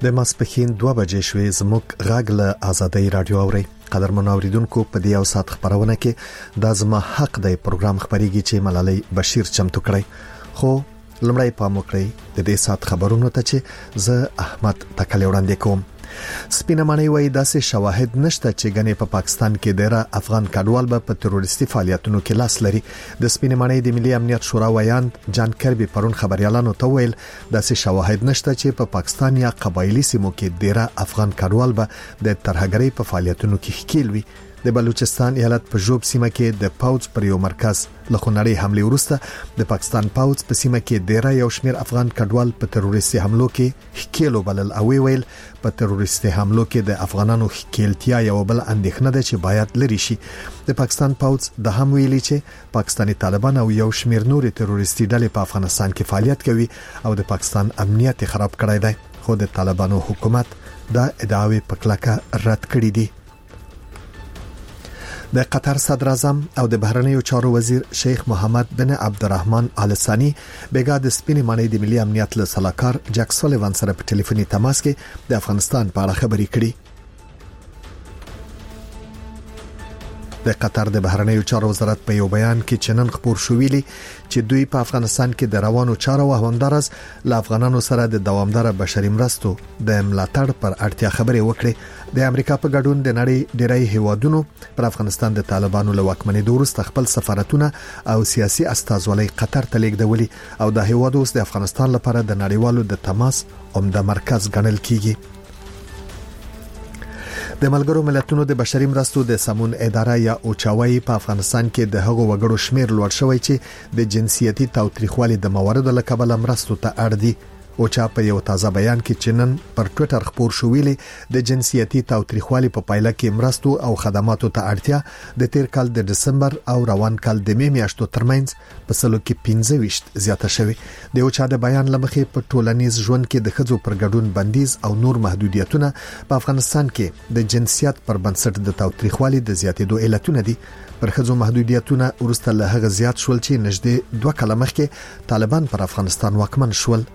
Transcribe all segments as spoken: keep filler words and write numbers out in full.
د ماسپښین دوه بجې شوې زموږ غږ له آزادۍ رادیو اوري. قدرمن اوریدونکو په دې او سات خبرونه کې د زما حق دی پروګرام خبريږي چې ملالۍ بشیر چمتو کړی. خو لمړی پام وکړئ د دې سات خبرونو ته چې زه احمد تکل وړاندې کوم. سپینه معنی وایي داسې شواهد نشته چې غنې په پاکستان کې ډېر افغان کډوال به په تروریستي فعالیتونو کې لاس لري. د سپینه معنی د ملي امنیت شورا ویان جان کربي پرون خبريالانو ته ویل داسې شواهد نشته چې په پاکستان یا قبایلی سیمو کې ډېر افغان کډوال به د ترهګرۍ په فعالیتونو کې ښکیل وي. د بلوچستان ایالت په جوب سیمه کې د پاوڅ پر یو مرکز لخونړی حمله ورسته د پاکستان پاوڅ په سیمه کې ډېر یو شمیر افغان کډوال په تروریستي حملو کې ښکیلو بلل او ویل په تروریستي حملو کې د افغانانو ښکیلتیا یو بل اندېښنه ده چې باید لري شي. د پاکستان پاوڅ د هم ویلي چې پاکستاني طالبان او یو شمیر نور تروریستي ډلې په افغانستان کې فعالیت کوي او د پاکستان امنیت خراب کړی دی. خو د طالبانو حکومت دا ادعاوې په کلکه رد کړې دي. د قطر صدر اعظم او د بهرنیو چارو وزیر شیخ محمد بن عبدالرحمن آل ثانی بیګا د سپینې معنی د ملي امنیت له سلاکار جک سولیوان سره په ټلیفوني تماس کې د افغانستان په اړه خبرې کړې. د قطر د بهرنیو چارو وزارت په یو بیان کې چنن خبر شو ویلي چې دوی په افغانستان کې د روانو چارو او همدارس له افغانانو سره د دوامدار بشري مرستو د ملاتړ پر اړتیا خبرې وکړي. د امریکا په ګډون د نړۍ ډیری هیوادونو پر افغانستان د طالبانو له واکمنۍ وروسته خپل سفارتونه او سیاسي استازولۍ قطر ته لیږدولي او د هیواد اوس د افغانستان لپاره د نړیوالو د تماس عمده مرکز ګڼل کیږي. د ملګرو ملتونو د بشري مرستو د سمون اداره یا اوچاوي په افغانستان کې د هغو وګړو شمیر لوړ شوی چې د جنسيتي تاوتریخوالي د مواردو له کبله مرستو ته اړ دي. اوچا په یو تازه بیان کې چنن پر ټوئیټر خبر شو ویلي د جنسيتي تاوتریخوالي په پایله کې مرستو او خدماتو ته اړتیا د تیر کال د دسمبر او روان کال د می میاشتو ترمنځ په سلو کې پنځه ویشت زیاته شوه. د اوچا د بیان لمخې په ټولنیز ژوند کې د خځو پر ګډون بندیز او نور محدودیتونه په افغانستان کې د جنسیت پر بنسټ د تاوتریخوالي د زیاتېدو علتونه دي. پر خځو محدودیتونه ورسته له هغه زیات شول چې نږدې دوه کاله مخکې طالبان پر افغانستان واکمن شول.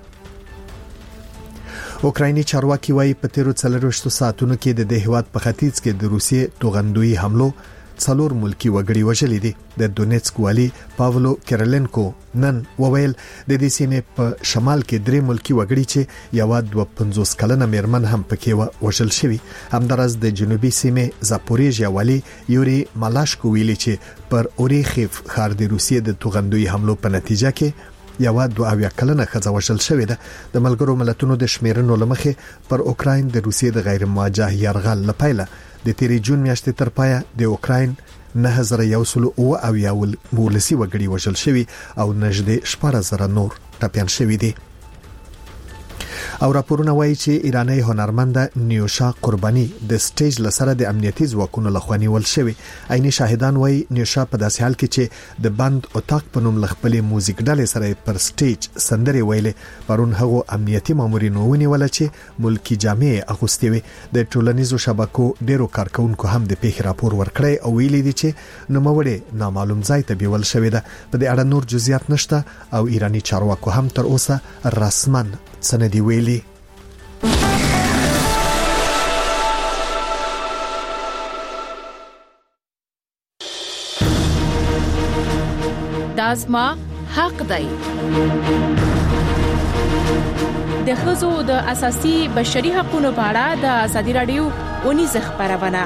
اوکرایني چارواکي وايي په تیرو څلرويشتو ساعتونو کې د دې هیواد په ختیځ کې د روسیې توغندوی حملو څلور ملکی وګړي وژلي دي. د دونیتسک والي پاولو کیرلنکو نن وویل د دې سیمې په شمال کې درې ملکی وګړي چې یو د پنځوس کلنه میرمن هم پکې وژل شوی. همدارس د جنوبي سیمې زاپوریژیا والي یوري مالاشکو ویلي چې پر اوریخیف ښار د روسیې د توغندوی حملو په نتیجه کې یو د اویا کلنه خزه وشل شوې ده. د ملګرو ملتونو د شمیرنو لمخې پر اوکراین د روسیې د غیر مواجه یرغل لپاره د تیری جون میاشتې تر پایه د اوکراین نه هزار یو سل او اویا ولسی وګړي وشل شوی او نږدې شپږ زره نور ټپيان شوی دي. او راپورونه وایي چې ایرانی هنرمند نیوشا قربانی د سټیج لسره د امنیتي ځواکونو لخوا نیول شوی. عیني شاهدان وایي نیوشا په داسې حال کې چې د بند اوتاق په نوم لخپلې موزیک ډلې سره پر سټیج سندري ویلې پرون هغه امنیتي مامورینو ونیول چې ملکی جامع اغوستي وي. د ټولنیزو شبکو ډیرو کارکونکو هم د پیښې راپور ورکړی او ویلي دي چې نوموړي نامعلوم ځای ته بیول شوی ده. په دې اړه نور جزئیات نشته او ایرانی چارواکو هم تر اوسه رسمن سندي ویلي. دازما حق دی. د ښځو د اساسي بشري حقوقو په اړه د ازادي رادیو ونیزه خبرونه.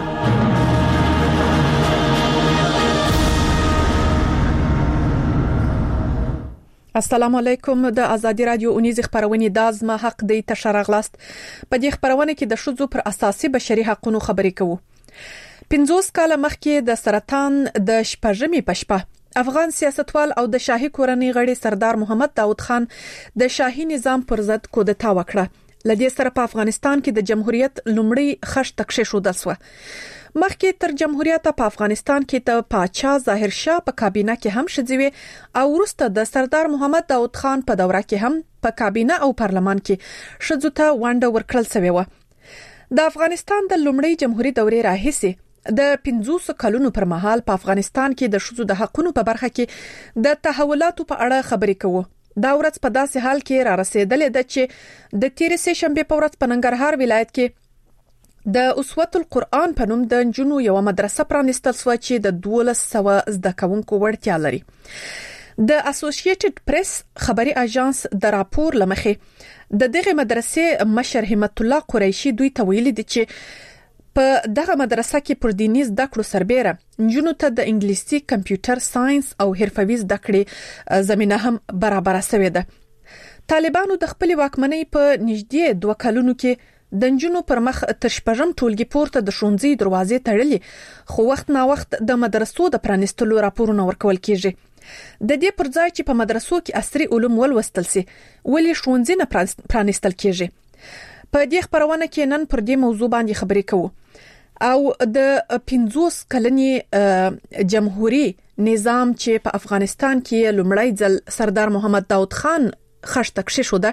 السلام علیکم. د ازادي رادیو اونیزه خبرونه د ازما حق دی تشرغلاست. په دې خبرونه کې د ښځو پر اساسي بشري حقوقو خبرې کوو. پنځوس کاله مخکې د سرطان د شپږمې پښپه افغان سیاستوال او د شاهي کورنۍ غړي سردار محمد داود خان د شاهي نظام پر ضد کودتا وکړه. لدې سره په افغانستان کې د جمهوریت لومړی خښ تکشې شو دسوه. مخکې تر جمهوریت په افغانستان کې ته پاچا ظاهر شاه په کابینه کې هم شځوي او وروسته د سردار محمد داود خان په دوره کې هم په کابینه او پارلمان کې شځو ته ونډه ورکړل شوې و. د افغانستان د لومړی جمهوریت دورې راهیسې د پنځوس کلونو پر مهال په افغانستان کې د شذو د حقوقو په برخه کې د تحولاتو په اړه خبرې کوو. دا ورځ په داسې حال کې را رسیدلې ده چې د تیرې سه شنبه په ورځ په ننګرهار ولایت کې د اسوة القرآن په نوم د جنو یو مدرسه پرانستل شو چې د دولس سوه زده کوونکو وړتیا لري. د اسوسییټډ پریس خبري اژانس د راپور لمخې د دغه مدرسې مشر همت الله قریشي دوی ته ویلي دي چې په دغه مدرسه کې پر دیني زده کړو سربېره جنو ته د انګلیسي کمپیوټر ساينس او حرفوي زده کړې زمينه هم برابر شوې ده. طالبانو د خپل واکمنۍ په نږدې دوه کلونو کې د جنو پر مخ تر شپږم ټولګي پورته د ښوونځي دروازې تړلې، خو وخت نا وخت د مدرسو د پرانستلو راپورونه ورکول کیږي. د دې پر ځای چې په مدرسو کې عصري علوم ولوستل سي، ولې ښوونځي نه پرانستل کیږي؟ په دې خبرونه کې نن پر دې موضوع باندې خبرې کوو او د پنځوس کلنې جمهوریت نظام چې په افغانستان کې لومړی ځل سردار محمد داود خان خښته کړی شو ده،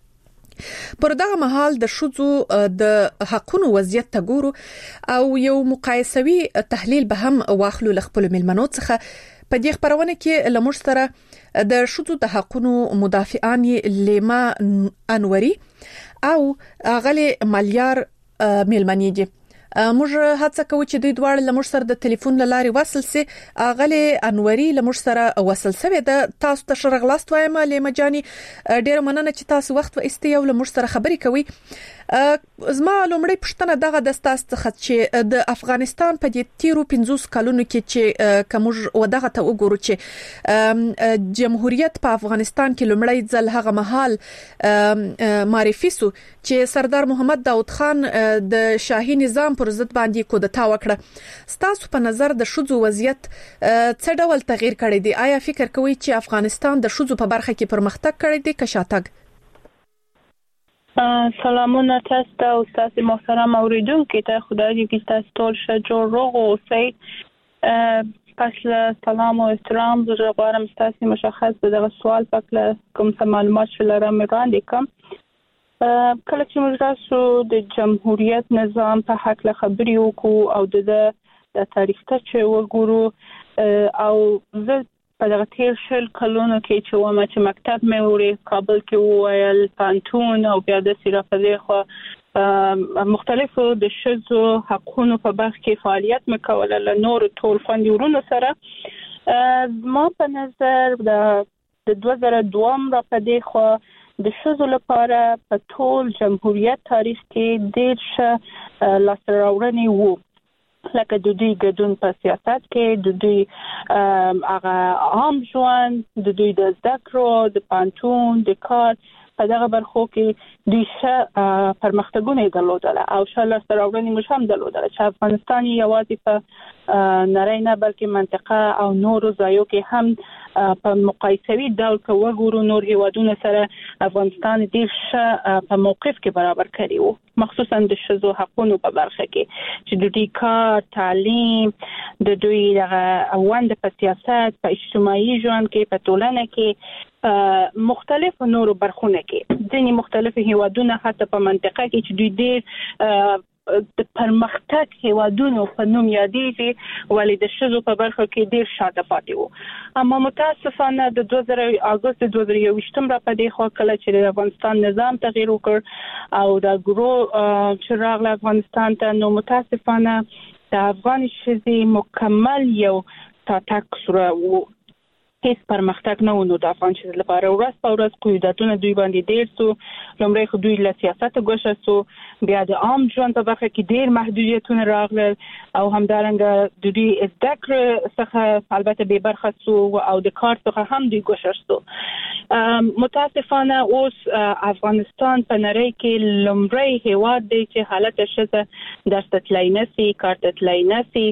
پر دغه مهال د شذو د حقونو وضعیت ته ګورو او یو مقایسوي تحلیل به هم واخلو لخپل ملمنو څخه. په دې خبرونه کې لمر سره د شذو د حقونو مدافعان لیما انوري او غلي مالیار ملمنيږي. موږ هڅه کوو چې دوی دواړه لمر سره د ټلیفون لاري وصل سي. غلي انوري لمر سره وصل سوي د تاسو ته شرغلاست وایم لیما جاني، ډیر مننه چې تاسو وخت و استیو لمر سره خبري کوي. زما لومړی پښتنه دغه د تاسو څخه چې د افغانستان په دې تیرو پنځوس کلونو کې چې کومج ودغه ته وګورو چې جمهوریت په افغانستان کې لومړی ځل هغه مهال معرفي سو چې سردار محمد داود خان د شاهي نظام پر ضد باندې کودتا وکړه. ستاسو په نظر د شذو وضعیت څه ډول تغییر کړی دی؟ آیا فکر کوئ چې افغانستان د شذو په برخه کې پرمختګ کړی دی که شاتګ؟ سلامونه تاسو ته او تاسو محترم اوریدونکو ته، خدای دې چې تاسو ټول ښه جوړ روغ اوسئ. پس سلام او احترام زه غواړم تاسو مشخص دغه سوال پکله کوم څه معلومات لرم وړاندې کوم. کله چې موږ تاسو د جمهوریت نظام په حق له خبرې وکړو او د د تاریخ ته چې وګورو او زه په دغه تیر شل کلونو کې چې ومه چې مکتب مې وړي کابل کې وویل پانتون او بیا د سیرافزې خو مختلفو د شذو حقونو په برخه کې فعالیت مې کوله له نور ټول خوندورونو سره. ما په نظر د دوه زره دوه را پدې خو د شذو لپاره په ټول جمهوریت تاریخ کې ډېر ښه لاسته راوړنې وو، لکه د دوی ګډون په سیاست کې، د دوی هغه عام ژوند، د دوی د زده کړو، د پانتون، د کار په دغه برخو کې دوی ښه پرمختګونه درلودل او ښه لاسته راوړنې موږ هم درلودل چې افغانستان یوازې په نړۍ نه بلکې منطقه او نورو ځایو کې هم په مقایسوي ډول که وګورو نور هیوادونو سره افغانستان ډېر ښه په موقف کې برابر کړی وو، مخصوصا د ښځو حقونو په برخه کې چې د دوی کار، تعلیم، د دوی دغه ونډه په سیاست، په اجتماعي ژوند کې، په ټولنه کې، مختلف نورو برخونه کې ځینې مختلف هیوادونه حتی په منطقه کې چې دوی ډېر د پرمختګ هیوادونو په نوم یادېږي ولې د ښځو په برخه کې ډېر شاته پاتې وو. اما متاسفانه د دوه زره اګوست دوه زره یوویشتم را پدې خو کله چې د افغانستان نظام تغییر وکړ او د ګرو چې راغله افغانستان ته، نو متاسفانه د افغان ښځې مکمل یو تاتک سره وو، هیڅ پرمختګ نه و. نو د افغان ښځو لپاره ورځ په ورځ قیودتونه دوی باندې ډېر سو. لومړی خو دوی له سیاست ګوښه سو، بیا د عام ژوند په برخه کې ډېر محدودیتونه راغلل او همدارنګه د دوی زده کړې څخه البته بې برخه سو او د کار څخه هم دوی ګوښه سو. متاسفانه اوس افغانستان په نړۍ کې لومړی هیواد دی چې حالت ښځه درس ته تللی نشي، کار ته تللی نشي،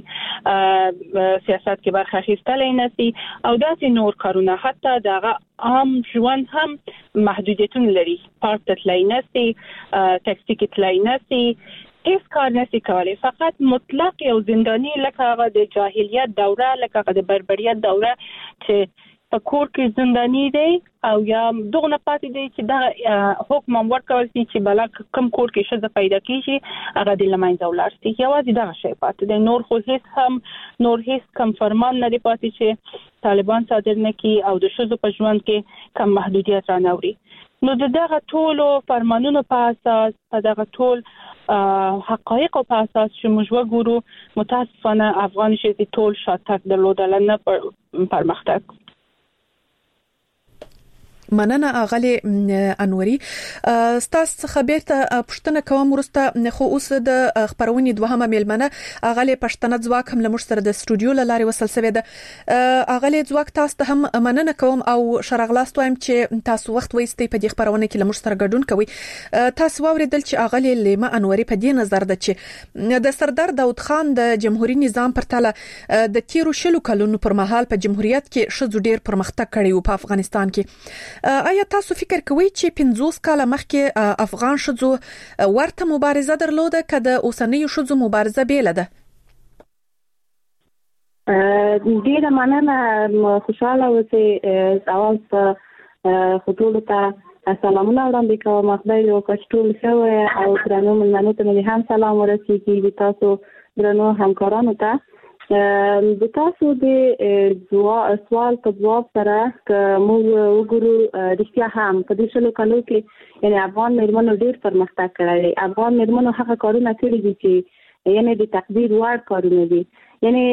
سیاست کې برخه اخیستلی نشي او داسې نور کارونه، حتی دغه عام ژوند هم محدودیتونه لري، پارک ته تللی نشي، ټکسي کې تللی نشي، هیڅ کار نشي کولی، فقط مطلق یو زنداني لکه هغه د جاهلیت دوره، لکه هغه د بربریت دوره چې په کور کې زنداني دی او یا دغه نه پاتې دی چې دا حکم ورکول شي چې بل کم کور کې ښځه پیدا کیږي هغه د لمنځه ولاړ شي. یوازې دغه شی پاتې دی، نور خو هیڅ هم نور هیڅ کم فرمان نه دی پاتې چې طالبان صادر نه کی او د شذو په ژوند کې کم محدودیت رانوري. نو دغه ټولو فرمانونو په اساس په دغه ټول حقایق په اساس چې موږ وګورو متاسفانه افغان شې ټول شاتګ درلودل نه پرمختګ. مننه اغلی انوري. ستاسو خبرت پښتنه کوم ورسته خو اوس د خبرونې دوهمه میلمنه اغلی پښتنه ځواک هم لمر سره د استودیو لاري وصل سوي ده. اغلی ځواک تاسو ته هم مننه کوم او شرغلاست وایم چې تاسو وخت وایستئ په دې خبرونه کې لمر سره ګډون کوي. تاسو واوریدل چې اغلی لیما انوري په دې نظر ده چې د سردار داود خان د جمهوریت نظام پر تله د تیرو شلو کلونو پر مهال په جمهوریت کې شذو ډیر پرمختګ کړی او په افغانستان کې آیا تاسو فکر کوئ چې پنځوس کاله مخکې افغان شذو ورته مبارزه درلوده که د اوسنیو شذو مبارزه بیله ده؟ ډیره مننه، خوشاله اوسئ. تاسو ټولو ته سلامونه وړاندې کوم. خدای دې وکړي چې ټول ښه وي او درنو مېلمنو ته مې هم سلام ورسیږي. تاسو درنو همکارانو ته د تاسو د سوال په جواب سره موږ وګورو رښتیا هم په دې شلو کالو کې یعنی افغان مېرمنو ډېر پرمختګ کړی دی. افغان مېرمنو هغه کارونه کړي دي چې یعنی د تقدیر وړ کارونه دي. یعنی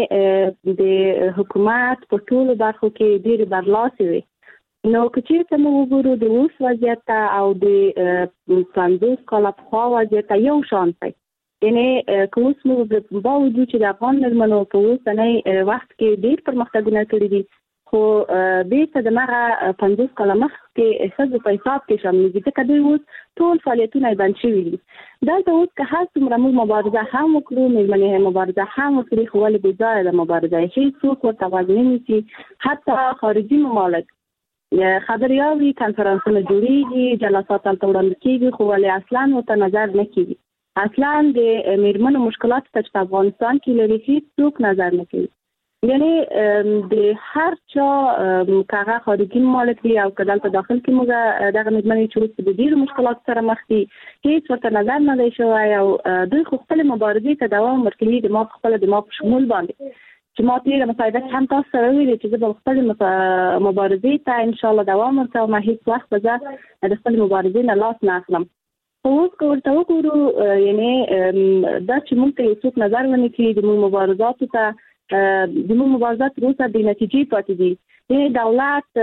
د حکومت په ټولو برخو کې ډېر برلاسي وي. نو که چېرته موږ وګورو د اوس وضعیت ته او د پنځوس کاله پخوا وضعیت ته یو شان دی. یعنی که اوس موږ باوجود چې د افغان مېرمنو په اوسنی وخت کې ډېر پرمختګونه کړي دي خو بیرته د هغه پنځوس کاله مخکې ښځو په حساب کې شامل دي ځکه دوی اوس ټول فعالیتونه یې بند شوي دي. دلته اوس که هر څومره موږ مبارزه هم وکړو، مېرمنې مبارزه هم وکړي، خو ولې بې ځایه ده مبارزه. هېڅوک ورته غوږ نه نیسي. حتی خارجي ممالک خبریالي کنفرانسونه جوړېږي، جلسات هلته وړاندې کېږي، خو ولې اصلا ورته نظر نه کېږي. اصلا د مېرمنو مشکلات ته په افغانستان کې لري هېڅوک نظر نه کوي. یعنی د هر چا کاغه خارجي ممالک دي او که دلته داخل کې موږ دغه مېرمنې چې اوس د ډېرو مشکلاتو سره مخ دي هېڅ ورته نظر نه دی شوی او دوی خو خپلې مبارزې ته دوام ورکوي. د ما په خپله د ما په شمول باندې چې ما تېره مصاحبه کې هم تاسو سره ویلي چې زه به خپلې مبارزې ته انشاءالله دوام ورکوم. هېڅ وخت به زه د خپلې مبارزې نه لاس نه اخلم. اوس که ورته وګورو یعنی دا چې موږ ته یو څوک نظر ونه کړي د موږ مبارزاتو ته د موږ مبارزات تر اوسه بې نتیجې پاتې دي. یعنی دولت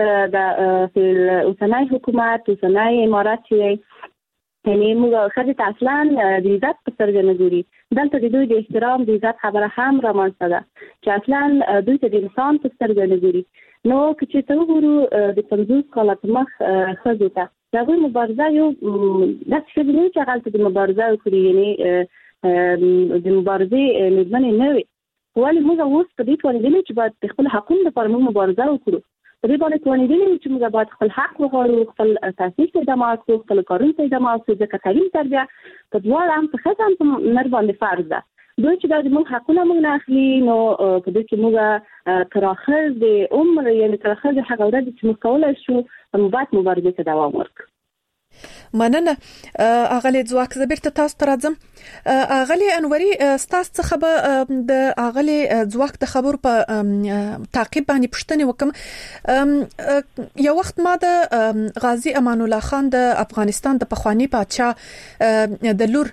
د اوسنی حکومت اوسنی امارت چې یعنی موږ ښځې ته اصلا د عزت په سترګه نه ګوري. دلته د دوی د احترام د عزت خبره هم رامنځته ده چې اصلا دوی ته د انسان په سترګه نه ګوري. نو که چېرته وګورو د پنځوس کاله په مخ ښځو ته د هغوی مبارزه یو داسې ښځې نه وي چې هغلته د مبارزه وکړي، یعنې د مبارزې مېرمنې نه وي. ولې موږ اوس په دې توانېدلي چې باید د خپل حقونو لپاره موږ مبارزه وکړو. په دې باندې توانېدلي یو چې موږ باید خپل حق وغواړو، خپل تحصیل ته ادامه ورکړو، خپلو کارونو ته ادامه ورکړو، ځکه تعلیم تربیه په دواړه هم په ښځه هم په نر باندې فرض ده. دوی چې دا د موږ حقونه موږ نه اخلي نو په دې کې موږ تر اخر د عمر یعنې تر اخر د هغه ورځې چې موږ کولی شو موږ باید مبارزې ته دوام ورکړو. مننه اغلی ځواک. زه بیرته تاسو ته راځم. اغلی انوري ستاسو څخه به د اغلی ځواک د خبرو په تعقیب باندې پوښتنې وکم. یو وخت ما د غازی امان الله خان د افغانستان د پخوانی پادشاه د لور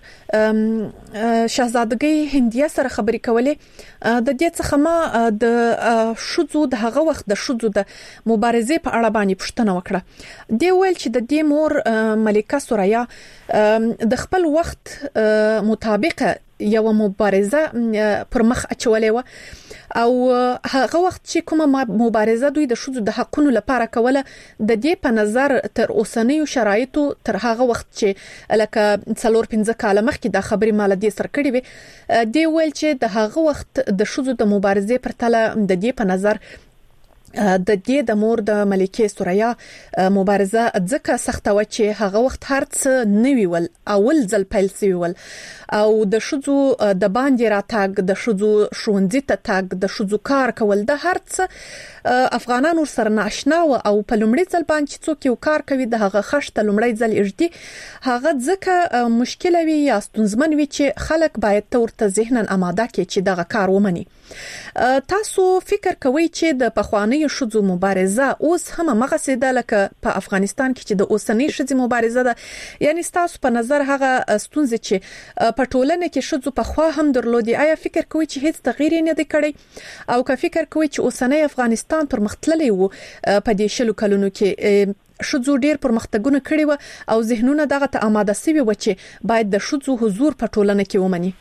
شاهزادګۍ هندیه سره خبرې کولې. د دې څخه ما د شذو د هغه وخت د شذو د مبارزې په اړه باندې پوښتنه وکړه. دی ویل چې د دې مور ملکه سوریا د خپل وخت مطابق یو مبارزه پر مخ اچولې و او هغه وخت چې کومه مبارزه دوی د شذو د حقونو لپاره کوله د دې په نظر تر اوسنیو شرایطو تر هغه وخت چې لکه څلور پنځه کاله مخکې د خبرې مال دې سر کړې وي دی ویل چې د هغه وخت د شذو د مبارزې پر تله د دې په نظر د دې د مور د ملکه سوریا مبارزه ځکه سخته و چې هغه وخت هر څه نوی ول اول ځل پیل شوی ول او د شذو د باندې راتګ د شذو ښوونځي ته تګ د شذو کار کول د هر څه افغانانو سره ناشنا و او په لومړي ځل باندې څوک یو کار کوي د هغه خشته لومړی ځل اجدي هغه ځکه مشکل وي یا ستونزمن وي چې خلک باید ته ورته ذهنن آماده کړي چې دغه کار ومني. تاسو فکر کوئ چې د پخوانی شذو مبارزه اوس هم مغسیده لکه په افغانستان کې چې د اوسنی شذو مبارزه ده، یعنی تاسو په نظر هغه ستونزې چې په ټولنه کې شذو په خوا هم درلودي، آیا فکر کوئ چې هیڅ تغییر نه دی کړی او که فکر کوئ چې اوسنی افغانستان پرمختللی وو په دې شلو کلونو کې شذو ډیر پرمختګونه کړي و او ذهنونه دغه ته آماده سوي و چې باید د شذو حضور په ټولنه کې ومني؟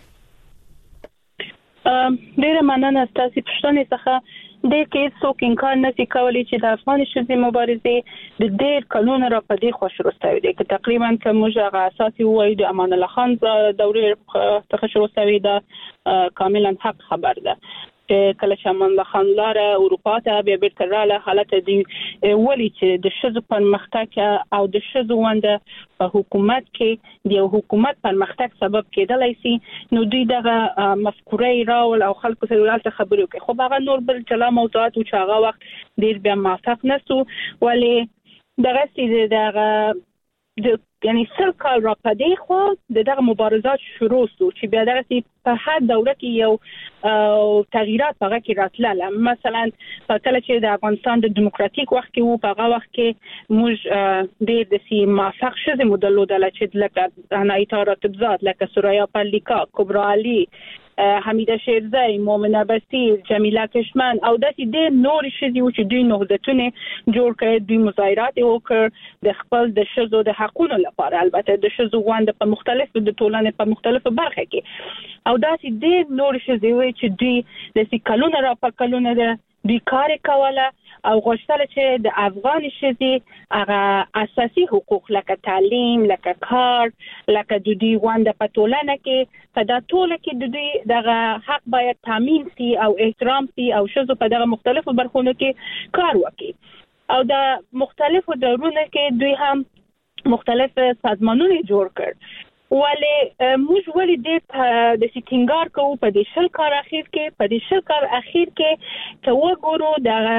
ډیره مننه ستاسو پوښتنې څخه. د کې څوک انکار نشي کولی چې د افغان شذو مبارزې د ډیر کلونو را پدې خوش رسوي دي، چې تقریبا کوم هغه اساسي وایي د امان الله خان دورې څخه شروع شوی دا کاملا حق خبر ده. کله چې امان الله خان لار اروپا ته بیا بیرته رااله، حالت دی ولی چې د شذو پرمختګ او د شذو ونده په حکومت کې د حکومت پرمختګ سبب کېدلای شي، نو دوی دغه مفکورې راول او خلکو سره ولته خبرو کوي. خو هغه نور بل چلا موضوعات او چې هغه وخت ډیر بیا موافق نسو، ولی دغه سي دغه د یعنی سل کال را پدې خو دغه مبارزات شروع شو چې بیا دغه په هر دوره کې یو تغییرات هغه کې راتلل. مثلا کله چې د افغانستان د دیموکراتیک وخت کې وو، په هغه وخت کې موږ ډېر د سی موافق شوه مدلو د لچې لکه عنایت راتبزاد، لکه سوریا پالیکا، کبرا علی، حمیده شیرزی، مومنه بصیر، جمیله کشمن او داسې ډېر نور شذي چې دوی نهضتونه جوړ کړي، دوی مظاهرات وکړ د خپل د شذو د حقوقو لپاره، البته د شذو وند په مختلفو د ټولنې په مختلفو برخه کې، او داسې ډېر نور شذي چې دوی د سی کلونه را په کلونه د دوی کار کوله او غوښتل چې د افغان شذي هغه اساسي حقوق لکه تعلیم، لکه کار، لکه د دوی وند په ټولنه کې په دا ټوله کې د دوی دغه حق باید تامین شي او احترام شي او شذو په دغه مختلفو برخونو کې کار وکړي. او د مختلفو دورونو کې دوی هم مختلف سازمانونه جوړ کړ، ولی موږ ولې د د سټینګار کوو په دې شل کال اخیر کې په دې شل کال اخیر کې ته وګورو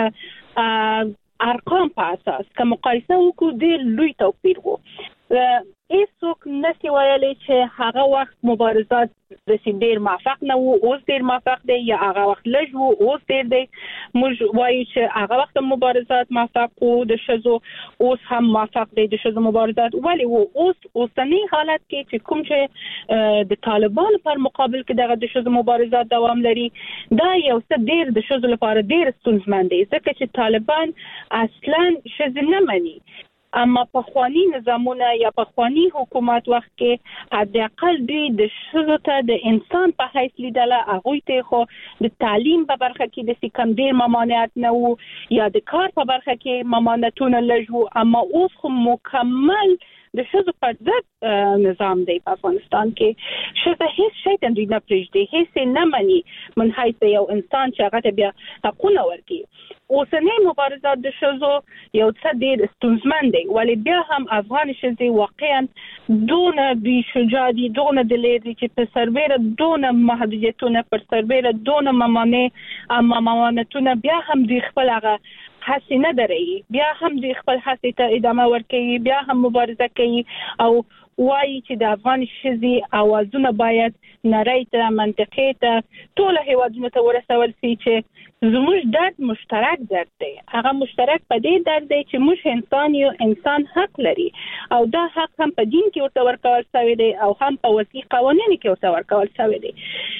د ارقام په اساس که مقایسه وکړو د لوی توپیر وو. هیڅوک نشي ویلی چې هغه وخت مبارزات د ډیر موافق نه وو، اوس ډیر موافق دی، یا هغه وخت لږ وو اوس ډیر دی. موږ وایو چې هغه وخت مبارزات موافق وو د شذو، اوس هم موافق دی د شذو مبارزات، ولی وو اوس اوسنی حالت کې چې کوم چې د طالبانو پر مقابل کې دغه د شذو مبارزات دوام لري، دا یو څه ډیر د شذو لپاره ډیر ستونزمن دی، ځکه چې طالبان اصلا شذو نه مني. اما په خواني نظامونه یا په خواني حکومت وخت کې حداقل دوی د شذو ته د انسان په حیث لیدله، هغوی ته خو د تعلیم په برخه کې د سکم ډیر ممانعت نه وو یا د کار په برخه کې ممانعتونه لږ وو، اما اوس خو مکمل د شذو پر ضد نظام دی په افغانستان کې. شذو هیڅ شی ته دوی نه پرېږدي، هیڅ نه مني من حیث یو انسان چې هغه ته بیا حقونه ورکړي. اوسنی مبارزات د شذو یو څه ډیر ستونزمن دی، ولی بیا هم افغان شذي واقعا دونه بی شجاع دي، دونه دلیر دي چې په سربیره دونه محدودیتونه، پر سربیره دونه ممانع اما ممانعتونه، بیا هم دوی خپل هغه هڅې نه درېږي، بیا هم دوی خپل هڅې ته ادامه ورکوي، بیا هم مبارزه کوي او وایي چې د افغان ښځې اوازونه باید نړۍ ته، منطقې ته، ټولو هیوادونو ته ورسول شي چې زموږ درد مشترک درد دی. هغه مشترک په دې درد دی چې موږ انسان یو، انسان حق لري او دا حق هم په دین کې ورته ورکول شوی دی او هم په وضعي قوانینو کې ورته ورکول شوی دی.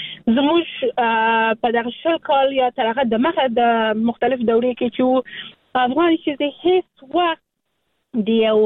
زموږ په دغه شل کال یا تر هغه د مخه د مختلف دورې کې چې افغان ښځې هیڅ وخت د یو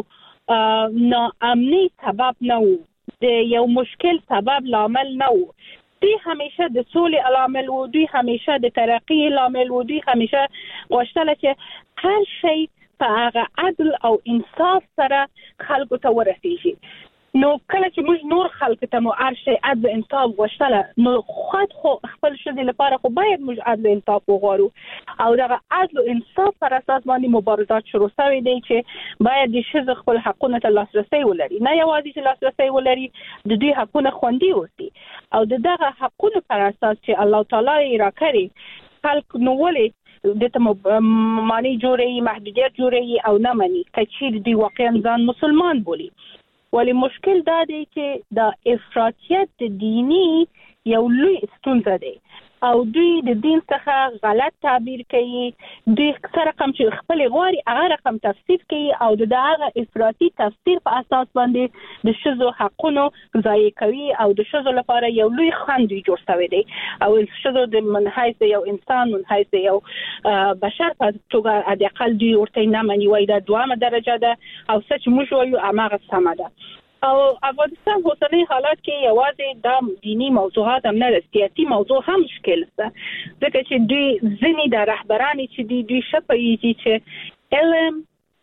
ناامنی سبب نه وو، د یو مشکل سبب لامل نه وو. دوی همیشه د سولې لامل وو، دوی همیشه د ترقی لامل وو، دوی همیشه غوښتل چې هر شی په هغه عدل او انصاف سره خلکو ته ورسیږي. نو کله چې موږ نور خلک ته مو هر شی عدل انصاف غوښتل، نو خود خو خپل ښځې لپاره خو باید موږ عدل انصاف وغواړو او دغه عدل او انصاف پر اساس باندې مبارزات شروع شوی دی چې باید د ښځو خپل حقونو ته لاسرسی ولري، نه یوازې چې لاسرسی ولري، د دوی حقونه خوندي اوسي او د دغه حقونو پر اساس چې الله تعالی یې راکړي خلک نو ولې د ته معنی جوړي، محدودیت جوړي او نه مني که چیرې دوی واقعا ځان مسلمان بولي. ولی مشکل دا دی چې د افراطیت دینی یو لوی ستونزه دی. او دوی د دین څخه غلط تعبیر کوي. دوی سره کوم چې خپل غواري هغه رقم تفسیر کوي او د هغه افراطي تفسیر په اساس باندې د شذو حقونو ضایع کوي او د شذو لپاره یو لوی خنډ جوړ شوی دی او شذو د منحیث یو انسان منحیث یو بشر په توګه د اقل دوی ورته نه مني وای دا دوامه درجه ده او سچ موږ وایو هغه سمه ده. او افغانستان اوسنی حالات کې یوازې د دینی موضوعات هم نه سیاسي موضوع هم مشکل ده ځکه چې دوی ځینې د رهبرانی چې دوی دوی شپېږي چې علم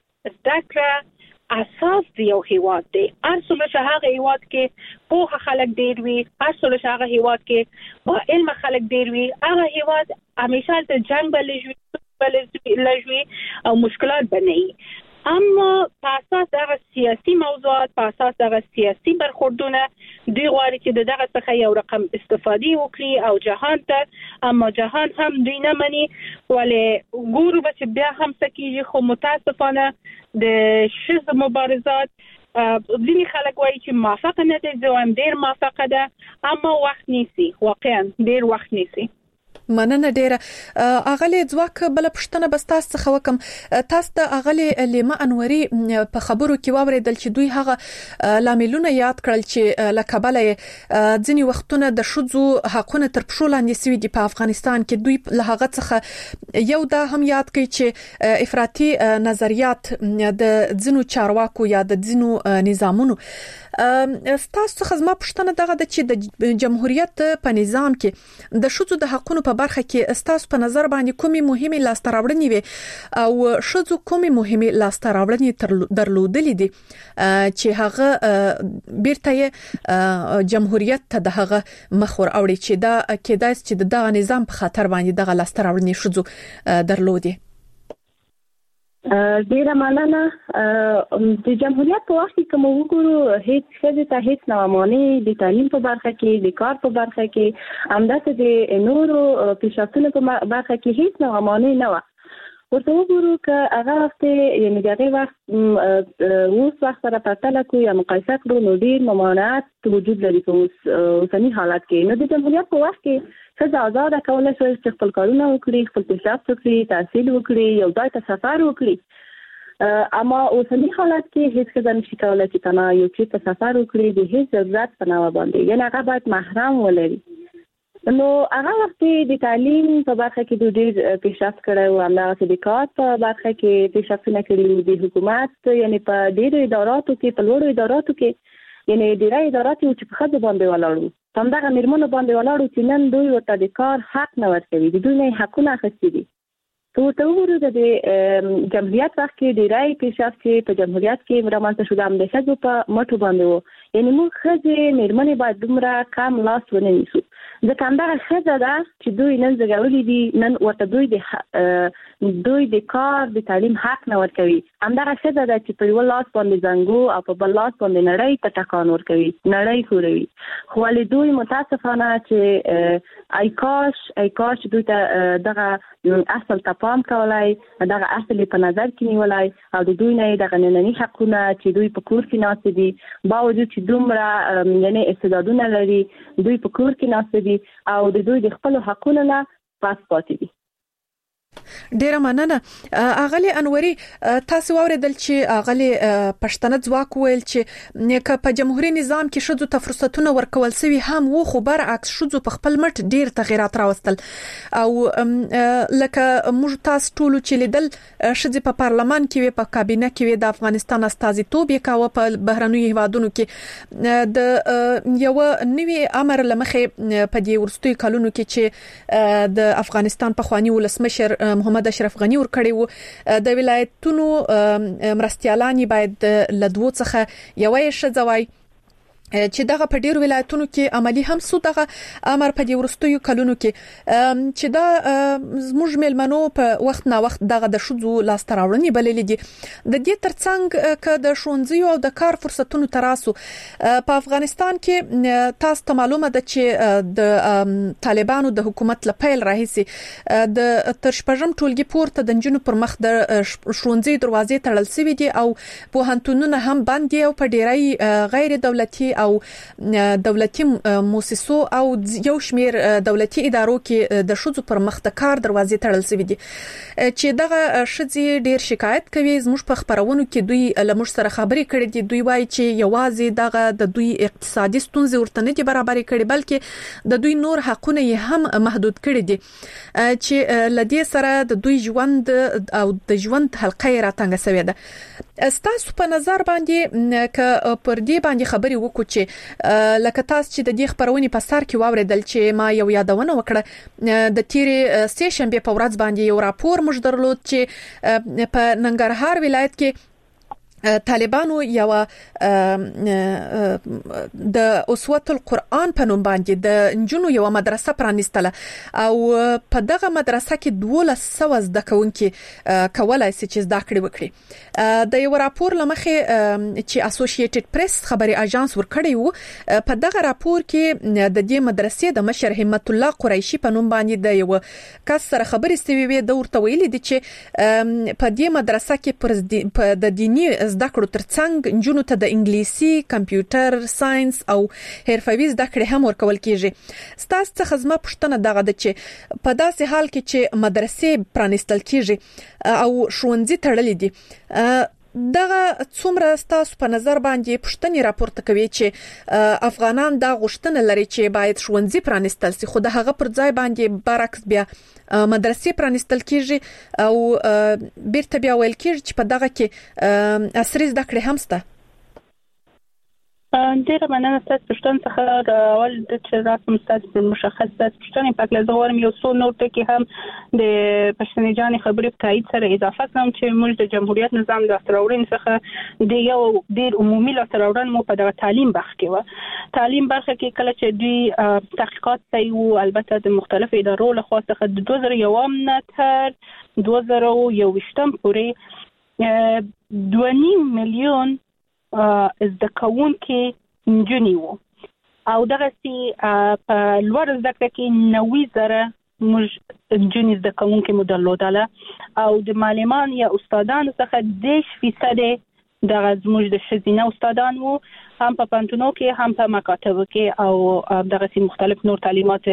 ذکر اساس دی یو هیواد دی. ارسل شهغه هیواد کې په خلک ډیر وي، ارسل شهغه هیواد کې با علم خلک ډیر وي، هغه هیواد همیشه د جنگ بلجوي لجوي او مشکلات بنئ. اما په اساس دغه سیاسي موضوعات په اساس دغه سیاسي برخوردونه دوی غواړي چې دغه څخه یو رقم استفادي وکړي او جهان ته، اما جهان هم دوی نه مني ولې ګورو چې بیا هم سکیږي. خو متاسفانه د شذ مبارزات ځینې خلک وایي چې موافقه نه دي، زه وایم ډېر موافقه ده اما وخت نیسي، واقعا ډېر وخت نیسي. مننه ډیره. اغلی ځواک بل پښتنه بس تاسو څخه وکم، تاسو د اغلی لیما انوري په خبرو کې واوریدل چې دوی هغه لاملونه یاد کړل چې لکبل ځینی وختونه د شذو حقونه تر پښو لاندې سوي دي په افغانستان کې. دوی له هغه څخه یو دا هم یاد کړي چې افراطي نظریات د ځینو چارواکو یا د ځینو نظامونو تاسو څخه زما پښتنه دغه د چې د جمهوریت په نظام کې د شذو د حقونو په برخه کې تاسو په نظر باندې کومي مهمه لاسته راوړنې وي او شذو کومي مهمه لاسته راوړنې درلودلې دي چې هغه بیرته جمهوریت ته دغه مخور اوړي چې دا کېدای چې دغه نظام په خاطر باندې دغه لاسته راوړنې شذو درلودي. ډیره مننه. د جمهوریت په وخت کې کوم وګورو هیڅ څه ته هیڅ نوامانی د تعلیم په برخه کې، د کار په برخه کې، همداسې د نورو پیشرفتونو په برخه کې هیڅ نوامانی نه و. ورته وګورو که هغه وخت یعنی دغه وخت اوس وخت سره پرتله کوو یا مقایسه کړو نو ډیر ممانعت وجود لري په اوسني حالات کې. نو د جمهوریت په وخت کې ښځه آزاده کولای شي چې خپل کارونه وکړي، خپل پیشرفت وکړي، تحصیل وکړي، یو ځای ته سفر وکړي. اما اوسني حالات کې هیڅ ښځه نشي کولای چې تنها یو چیرې ته سفر وکړي د هیڅ ضرورت په نامه باندې، یعنې هغه باید محرم ولري. نو هغه وخت د تعلیم په برخه کې د ډېر پیشرفت کړی و، همدغسې د کار په برخه کې پیشرفتونه کړي وو، د حکومت یعنې په ډېرو اداراتو کې، په لوړو اداراتو کې یعنې ډېری ادارات وو چې په ښځو باندې ولاړ وو، په همدغه مېرمنو باندې ولاړ وو چې نن دوی ورته د کار حق نه ورکوي، د دوی نه یې حقونه اخیستي دي. که ورته وګورو د جمهوریت وخت کې ډېری پیشرفت چې په جمهوریت کې رامنځته شو د ښځو په مټو باندې وو. یعنې موږ ښځې مېرمنې باید دومره کم لاس ونه نیسو، ځکه همدغه ښځه ده چې دوی نن زیږولي دي، نن ورته دوی د دوی د کار د تعلیم حق نه ورکوي. همدغه ښځه ده چې په یو لاس باندې زنګو او په بل لاس باندې نړۍ ته ټکان ورکوي، نړۍ ښوروي. خو ولې دوی متاسفانه چې ای کاش ای کاش دوی ته دغه اصل ته پام کولای، دغه اصل په نظر کې نیولای او د دوی نه دغه ننني حقونه چې دوی په کور کې ناست دي، باوجود چې دومره یعنې استعدادونه لري، دوی په کور کې ناست دي او د دوی د خپل حقونو نه پاس پاتې دي. ډیره مننه. اغلی انوري تاسو اوریدل چې اغلی پښتنه ځواک ویل چې په جمهوریت نظام کې شذو ته فرصتونه ورکول سوي هم وو، خو برعکس شذو په خپل مټ ډیر تغیرات راوستل او لکه موږ تاسو ټول چې لیدل شذې په پارلمان کې وي، په کابینه کې وي، د افغانستان استازیتوب یې کاوه په بهرنیو هیوادونو کې. د یو نوی امر لمخې په دې ورستوي کلونو کې چې د افغانستان په خواني ولسمشر محمد اشرف غنی ور کړی وو، د ولایتونو مرستيالانی باید لدوو څخه یوې شذوي چې دغه په ډیرو ولایتونو کې عملی هم سو دغه امر په دې ورستیو کلونو کې چې دا زموږ ملمنو په وخت نا وخت دغه د شذو لاسته راوړنې بللې دي. د دې ترڅنګ ک د ښوونځیو او د کار فرصتونو تراسو په افغانستان کې تاسو ته معلومه ده چې د طالبانو د حکومت لپاره راهسي د تر شپږم ټولګي پورته د جنونو پر مخ د ښوونځي دروازې تړل شوې دي او پوهنتونونه هم بند دي او په ډیری غیر دولتي او دولتي مؤسسو او یو شمیر دولتي ادارو کې د شذو پر مخ د کار دروازې تړل شوې دي چې دغه شذې ډیر شکایت کوي. زموږ په خبرونو کې دوی لمر سره خبرې کړې دي. دوی وایي چې یوازې دغه د دوی اقتصادي ستونزې ورته نه دي برابرې کړي بلکې د دوی نور حقونه یې هم محدود کړي دي چې لدې سره د دوی ژوند او د ژوند حلقه راتنګ شوې ده. ستاسو په نظر باندې ک پر دې باندې خبرې وکړو چې لکه تاسو چې د دې خبرونې په سر کې واوریدل چې ما یو یادونه وکړه د تیرې سه شنبه په ورځ باندې یو راپور موږ درلود چې په ننګرهار ولایت کې طالبانو یو د اسوه القرآن په نوم باندې د انجونو یو مدرسه پرانیستله او په دغه مدرسه کې دولس سوه زده کوونکي کولای شي چې زده کړې وکړي. د یو راپور لمخې چې اسوسییټډ پریس خبري اژانس ورکړی وو په دغه راپور کې د دې مدرسې د مشر همت الله قریشي په نوم باندې د یو کس سره خبرې سوي وي د ورته ویلي دي چې په دې مدرسه کې په د دینی زده کړو ترڅنګ انجونو ته د انګلیسي کمپیوټر ساينس او حرفوي زده کړې هم ورکول کیږي. ستاسو څخه زما پوښتنه دغه ده چې په داسې حال کې چې مدرسې پرانیستل کیږي او ښوونځي تړلې دي دغه څومره ستاسو په نظر باندې پوښتنې راپورته کوي چې افغانان دا غوښتنه لري چې باید ښوونځي پرانیستل شي خو د هغه پر ځای باندې برعکس بیا مدرسې پرانیستل کیږي او بیرته بیا ویل کیږي چې په دغه کې عصري زده کړې هم شته. ډیره مننه تاسو پښتون څخه اول د چې راسم تاسو پر مشخص تاسو پښتنې پاک له زغورم یو څو نور ټکي هم د پښتنې جان خبرې په تایید سره اضافه کوم چې موږ د جمهوریت نظام د استراورین څخه د یو ډیر عمومي استراورین مو په دغه تعلیم بخښ کې و تعلیم برخه کې کله چې دوی تحقیقات کوي او البته د مختلفو ادارو له خوا څخه د دوه زره یو نه تر دوه زره یو ویشتم پورې دوه نیم میلیون زده کوونکي نجونې وو او دغه سي په لوړ زده کړه کې نوي زره موږ نجونې زده کوونکي مو درلودله او د معلمان یا استادانو څخه دېرش فیصد دغه زموږ د ښځینه استادان وو هم په پوهنتونو کې هم په مکاتبو کې او دغه سي مختلف نور تعلیمات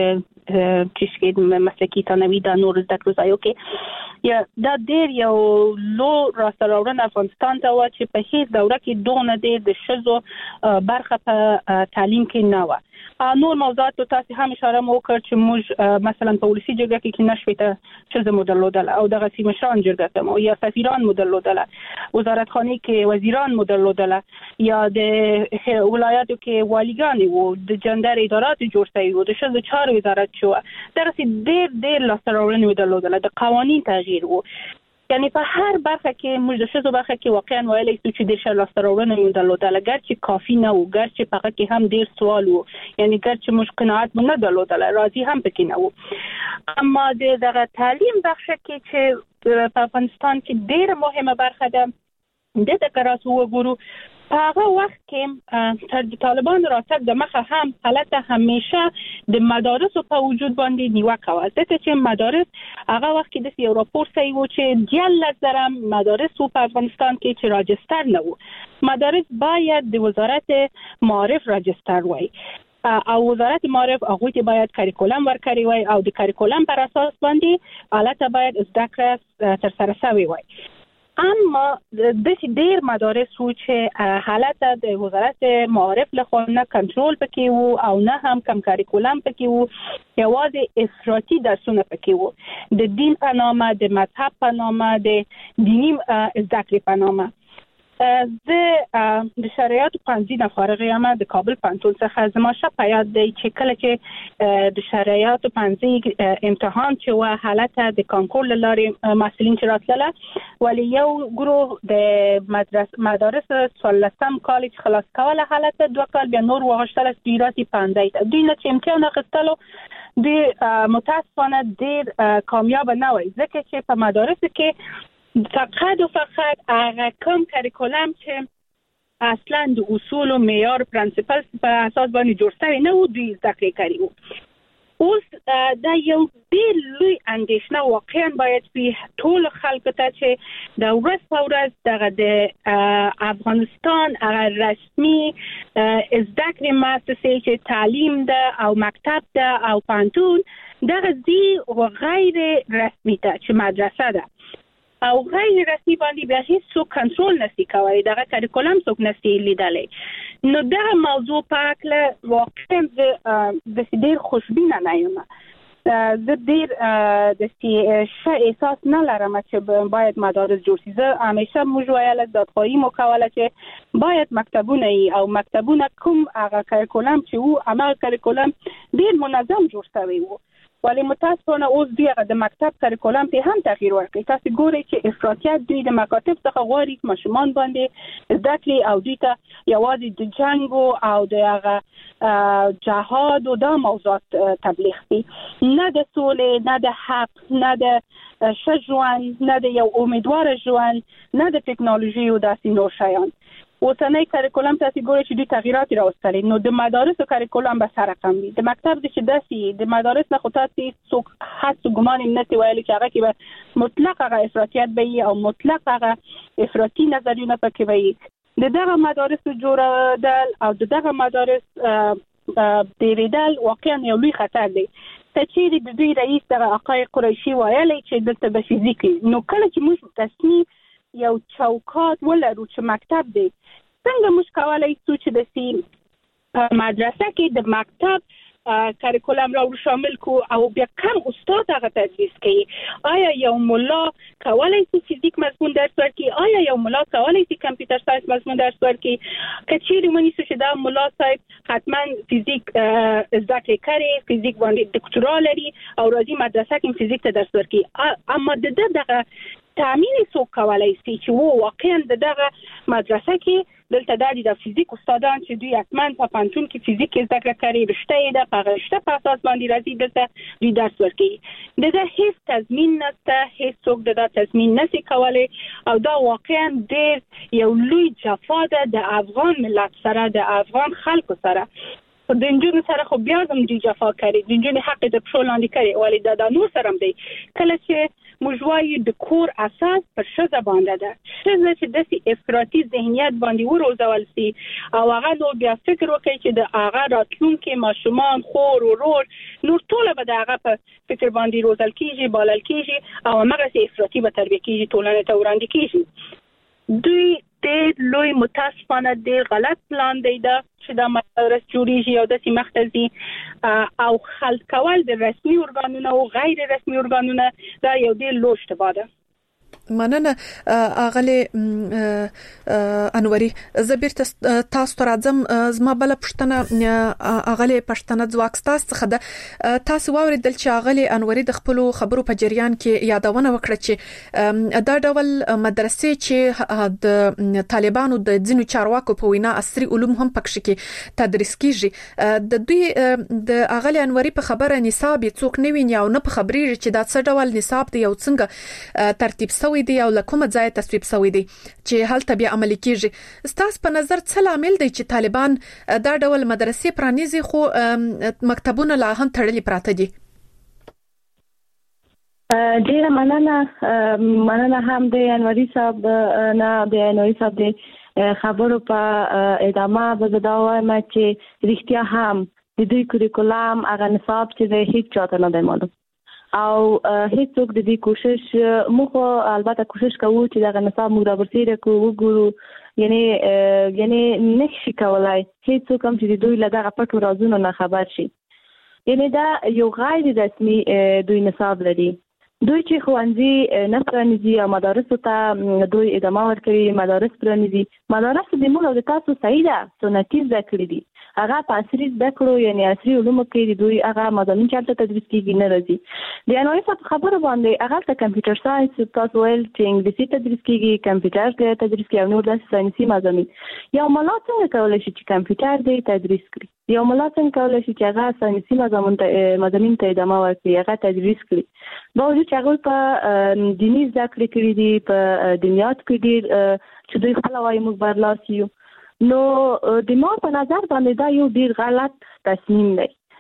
چې مسلکي ثانوي د نور زده کړو ځایو کې یا دا ډیر یو لو راستراورن افغانستان ته و چې په هیڅ دوره کې دونه ډیر د ښځو برخه په تعلیم کې نه و. نور موضوعات تاسو هم اشاره مو وکړ چې موږ مثلا په ولسی جرګه کې کې نشويته ښځو مدلودل او دغه سیمه شان جرګه ته مو یا سفیران مدلودل وزارت خانه کې وزیران مدلودل یا د ولایتو کې والیګان وو د جندر ادارات جوړ شوی وو د ښځو چارو وزارت شو دغه سي ډیر ډیر لاسراورن مدلودل د قوانين تغییر وو یعنی په هر برخه کې موږ د ښځو برخه کې واقعا ویلای شو چې ډیر شل لاسراورن مدلودل اگر چې کافي نه و ګر چې په کې هم ډیر سوال وو یعنی ګر چې موږ قناعت نه درلودل راضي هم پکې نه وو اما د دغه تعلیم برخه کې چې په افغانستان کې ډیر مهمه برخه ده د تکراسو وګورو په هغه وخت کې تر د طالبان راتګ د مخه هم حالت همیشه د مدارسو په وجود باندې نیوکه و ځکه چې مدارس هغه وخت کې د یو راپور صحیح و چې دیالله زره مدارس په افغانستان کې چې راجستر نه وو مدارس باید د وزارت معارف راجستر وای او وزارت معارف هغه ته باید کریکولم ورکړي وای او د کریکولم پر اساس باندې حالت باید زده کړه تر سره شوی وای اما د ډیر مدارس وو چې حالت د وزارت معارف له خوا نه کنټرول پکې وو او نه هم کم کریکولم پکې وو یوازې افراطي درسونه پکې وو د دین په نامه د مذهب په نامه د دینی زده کړې په نامه زه د شریعت پنځه نه فارغ یم د کابل پوهنتون څخه زما شپه یاد دی چې کله چې د شریعت پنځه امتحان چې و حالت د کانکور لارې مسلین چې راتله ولی یو ګروه د مدرسه مدارس څلورم کالج خلاص کوله حالت دوه کال بیا نور وغشتل استیراتی پاندای دوی نه چې امتحان اخیستلو د متاسفانه ډیر کامیاب نه وای ځکه چې په مدارس کې فقط و فقط هغه کم کریکولم چې اصلا د اصول و معیار پرنسپل په اساس باندې جوړ شوی نه و دوی زده کړې کوي اوس دا یو ډېر لوی اندېښنه واقعا باید په ټول خلکو ته چې د ورځ په ورځ دغه د افغانستان هغه رسمي زده کړې مؤسسې چې تعلیم ده او مکتب ده او پوهنتون دغه دي غیر رسمي ته چې مدرسه ده او غیر رسمي باندې بیا هیڅ څوک کنټرول نشي کولی، دغه کریکولم څوک نشي لیدلی. نو دغه موضوع په اړه واقعا د ډېر خوشبینه نه یم. زه ډېر د ښه احساس نه لرم چې باید مدارس جوړ شي. زه همیشه موږ ویله دادخواهي مو کوله چې باید مکتبونه وي او مکتبونه کوم هغه کریکولم چې وو هماغه کریکولم ډېر منظم جوړ شوی وو، ولی متاسفانه اوس دیغه د مکتب کریکولم په هم تغییر ورکړي. تاسو ګورئ چې افراطیت دوی د مکاتب څخه غواړي چې ماشومان باندې زده کړي او دوی ته یوازې د جنگ او د هغه جهاد او د موضوعات تبلیغ کړي، نه د سولې، نه د حق، نه د ښه ژوند، نه د یو امیدوار ژوند، نه د ټکنالوژي او داسې نور شیان. اوسنۍ کریکولم تاسو ګورئ چې دوی تغییرات راوستلي. نو د مدارسو کریکولم به سره کم وي، د مکتب د چې داسې د مدارس نه خو تاسو څوک حتی ګمان نه کوي ویلي چې هغه کې به مطلق هغه افراطیت به وي او مطلق هغه افراطي نظریونه پکې وي. د دغه مدارسو جوړېدل او د دغه مدارس ډېرېدل واقعا یو لوی خطر دی. ته چیرې د دوی رئیس دغه آقای قریشي ویلی چې دلته به فیزیک وي، نو کله چې موږ تصمیم یو چوکات ولرو چې مکتب دی، څنګه موږ کولی شو چې د سی مدرسه کې د مکتب کریکولم را شامل کو او بیا کم استاد هغه تدریس کوي؟ آیا یو مولا کولی شي فیزیک مضمون درس ورکړي؟ آیا یو مولا کولی شي کمپیوټر ساینس مضمون درس ورکړي؟ که چیرې ونیسو چې دا مولا صاحب حتما فیزیک زده کړې کړي، فیزیک باندې دکتورا لري او راځي مدرسه کې فیزیک ته درس ورکړي، اما د دغه تامین څوک کولی شي چې و واقعا د دغه مدرسه کې دلته د د فیزیک استادان چې دوی حتما په پوهنتون کې فیزیک زده کړه کوي، رشته یې ده، په هغه رشته په اساس باندې راځي دلته دوی درس ورکوي. دغه هیڅ تضمین نشته، هیڅوک دغه تضمین نشي کولی او دا واقعا ډېر یو لوی جفا ده د افغان ملت سره، د افغان خلکو سره. د نجونو سره خو بیا هم دوی جفا کوي، د نجونو حق د پښو لاندې کوي، ولې دا د نور سره هم دی. کله چې موږ وایو د کور اساس پر ښځه باندې ده، ښځه چې داسې افراطي ذهنیت باندې وروزول شي او هغه نو بیا فکر وکړي چې د هغه راتلونکي ماشومان، خور، ورور، نور ټوله به د هغه په فکر باندې روزل کېږي، بالل کېږي او هماغسې افراطي به تربیه کېږي، ټولنې ته وړاندې کېږي. دوی ډېر لوی متاسفانه ډېر غلط پلان دی ده چې دا مدارس جوړیږي او داسې مخته ځي او خلط کول د رسمي ارګانونو او غیر رسمي ارګانونو دا یو ډېر لوی اشتباه ده. مننه اغلی انوري. زبیر تاسو ته راځم. زما بل پښتنه اغلی پښتنه ځواک تاسو څخه ده. تاسو واوریدل چې اغلی انوري د خپل خبرو په جریان کې یادونه وکړه چې دا ډول مدرسې چې د طالبانو د ځینو چارواکو په وینا عصري علوم هم پکښ کې تدریس کیږي، د دوی د اغلی انوري په خبره نصاب څوک نه ویني او نه په خبري چې دا څه ډول نصاب دی او څنګه ترتیب سوی دی او لکه ځای تصویب سوی دی چې هلته بیا عملي کیږي. ستاسو په نظر څه لامل دی چې طالبان دا ډول مدرسې پرانیزي خو مکتبونه لا هم تړلي پراته دي؟ ډیره مننه مننه هم د انوري صاحب نه د انوري صاحب د خبرو په ادامه به دا وایم چې رښتیا هم د دوی کوریکولم هغه نصاب چې د هیڅ چاته نه دی معلوم او هیڅوک د دې کوشش مخه البته کوشش کوي چې دا نصاب موږ راوړسیره کوو وګورو، یعنی یعنی نشي کولای هیڅوک هم چې دوی له دغه پټو رازونو نه خبر شي. یعنی دا یو غیر رسمي دوی نصاب لري. دوی چې ښوونځي نه پرانیزي او مدارسو ته دوی ادامه ورکوي، مدارس پرانیزي. مدارس د موږ او د تاسو صحیح ده، سنتي زده کړې دي، هغه په عصري زده کړو یعنی عصري علومو کې دوی هغه مضامین چې تدریس کیږي نه راځي. د انوري صاحب خبره باندې هغه ته کمپیوټر ساينس تاسو ویل چې انګلیسي تدریس کیږي، کمپیوټر کې تدریس کیږي او نور داسې ساينسي مضامین. یو ملا څنګه کولی شي چې کمپیوټر دی تدریس کړي؟ یو ملا څنګه کولی شي چې هغه ساينسي مضامین ته مضامین ته ادامه ورکړي، هغه تدریس کړي؟ باوجود چې هغه په دیني زده کړې کړې دي، په دنیات کې ډېر چې دوی خپل وايي موږ برلاسی یو. نو د ما په نظر باندې دا یو ډیر غلط تصمیم دی.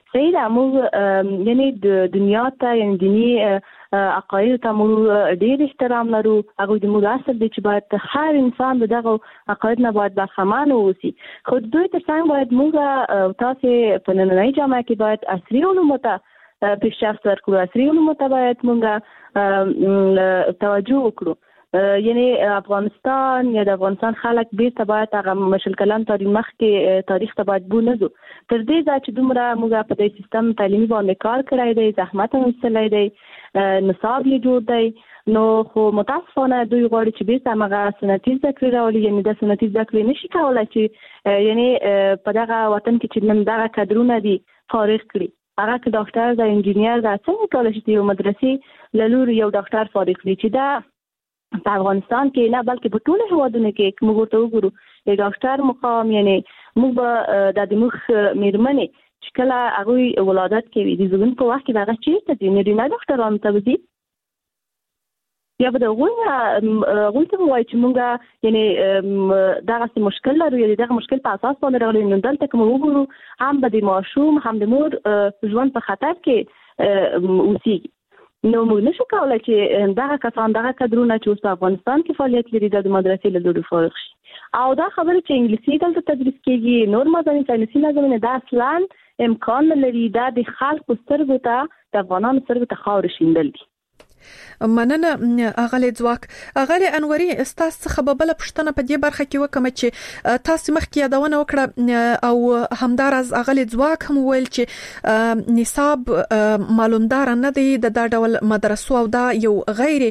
صحیح ده. موږ یعنی د دنیا ته یعنی دینی عقاید ته موږ ډیر احترام لرو. هغه د موږ اصل دی چې باید هر انسان دغه عقاید نه باید برخمن اوسي. خو دوی ترڅنګ باید موږ تاسو په نننۍ جامعه کې باید عصري علومو ته پیشرفت ورکړو. عصري علومو ته باید موږ توجه وکړو. یعنی افغانستان یا د افغانستان خلک بیرته باید هغه مشل کلام تاریخ مخکې تاریخ ته باید بونځو. تر دې ځکه چې دومره موږ په دې سیستم تعلیمي باندې کار کړی دی، زحمت هم وستلی دی، نصاب یې جوړ دی، نو خو متاسفانه دوی غواړي چې بیرته هغه سنتي زده کړې راولي. یعنی د سنتي زده کړې نشي کولی چې یعنی په دغه وطن کې چې نن دغه کادرونه دي فارغ کړي. هغه که ډاکټر دا انجینیر دا څنګه کولی شي یو مدرسې له لوري یو ډاکټر فارغ کړي چې دا په افغانستان کې نه بلکې په ټولو هیوادونو کې موږ ورته وګورو د ډاکټر مقام. یعنی موږ به د دموږ میرمنې چې کله هغوی ولادت کوي د زیږون په وخت کې به هغه چېرته ځي؟ نارینه ډاکټرانو ته به ځي یا به د هغوی هغوی ته به وایي چې موږ یعنی دغسې مشکل لرو یا د دغه مشکل په اساس باندې راغلی. نو دلته که موږ وګورو هم به د ماشوم هم د مور ژوند په خطر کې اوسېږي. نو موږ نشو کولی چې دغه کسان دغه کادرونه چې اوس په افغانستان کې فعالیت لري د مدرسې له لوري فارغ شي. او دا خبره چې انګلیسي دلته تدریس کېږي، نور مضامین ساینسي مضامین، دا اصلا امکان نه لري. دا د خلکو سترګو ته د افغانانو سترګو ته خاورې شیندل دي. مننه اغلی ځواک. اغلی انوري استاس څخه به بل پښتنه په دې برخه کې وکم چې تاسو مخکې یادونه وکړه او همدارز اغلی ځواک هم ویل چې نصاب معلومدار نه دی د دا ډول مدرسو او دا یو غیر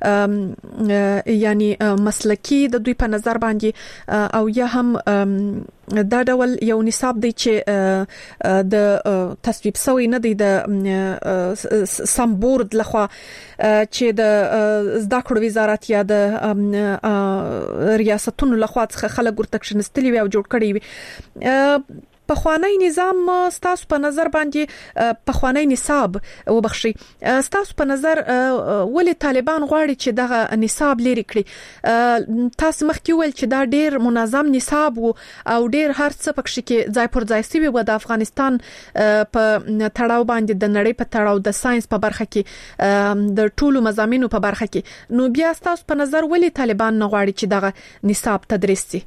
یعنی مسلکی د دوی په نظر باندې او یا هم دا ډول یو نصاب دی چې د تصویب شوی نه دی د سم بورد لخوا چې د زده کړو وزارت یا د ریاستونو لخوا څخه خلک ورته کښنستلي وي او جوړ کړي وي. پخوانی نظام ستاسو په نظر باندې پخوانی نصاب وبخشي ستاسو په نظر ولې طالبان غواړي چې دغه نصاب لري کړي؟ تاسو مخکې ویل چې دا ډیر منظم نصاب وو او ډیر هر څه پکې کې ځای پر ځای سوي و د افغانستان په تړاو باندې د نړۍ په تړاو د ساينس په برخه کې د ټولو مضامینو په برخه کې. نو بیا ستاسو په نظر ولې طالبان نه غواړي چې دغه نصاب تدریس شي؟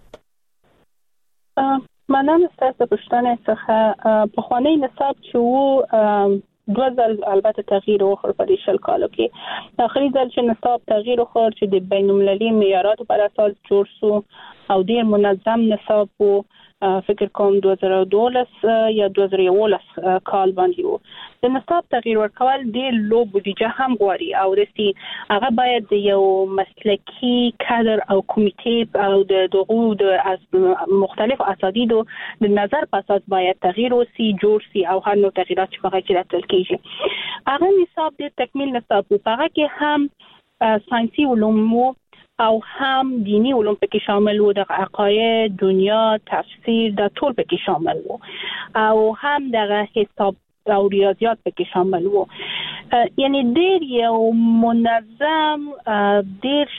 مننه ستاسو پوښتنه څخه. په خوانی نصاب چې وو دوه ځل البته تغییر وکړ په دې شل کالو کې. اخري ځل چې نصاب تغییر وکړ چې د بین المللي معیاراتو پر اساس جوړ شو او ډیر منظم نصاب وو. فکر کوم دوه زره و دولس یا دوه زره و یوولس کال باندې وو. د نصاب تغییر ورکول ډیر لو بودیجه هم غواړي او رسي هغه باید د یو مسلکی کادر او کمیټې او د دغه د مختلف اساتیدو د نظر په اساس باید تغییر وسی جوړ سي او هر نوع تغییرات چې هغه کې راتل کیږي. هغه نصاب د تکمیل نصاب په هغه کې هم ساينسي علوم او هم دینی علوم پکې شامل وو، د عقاید، دنیا، تفسیر د ټول پکې شامل وو او هم د حساب او ریاضیات پکې شامل وو. یعنی ډیر یو منظم ډیر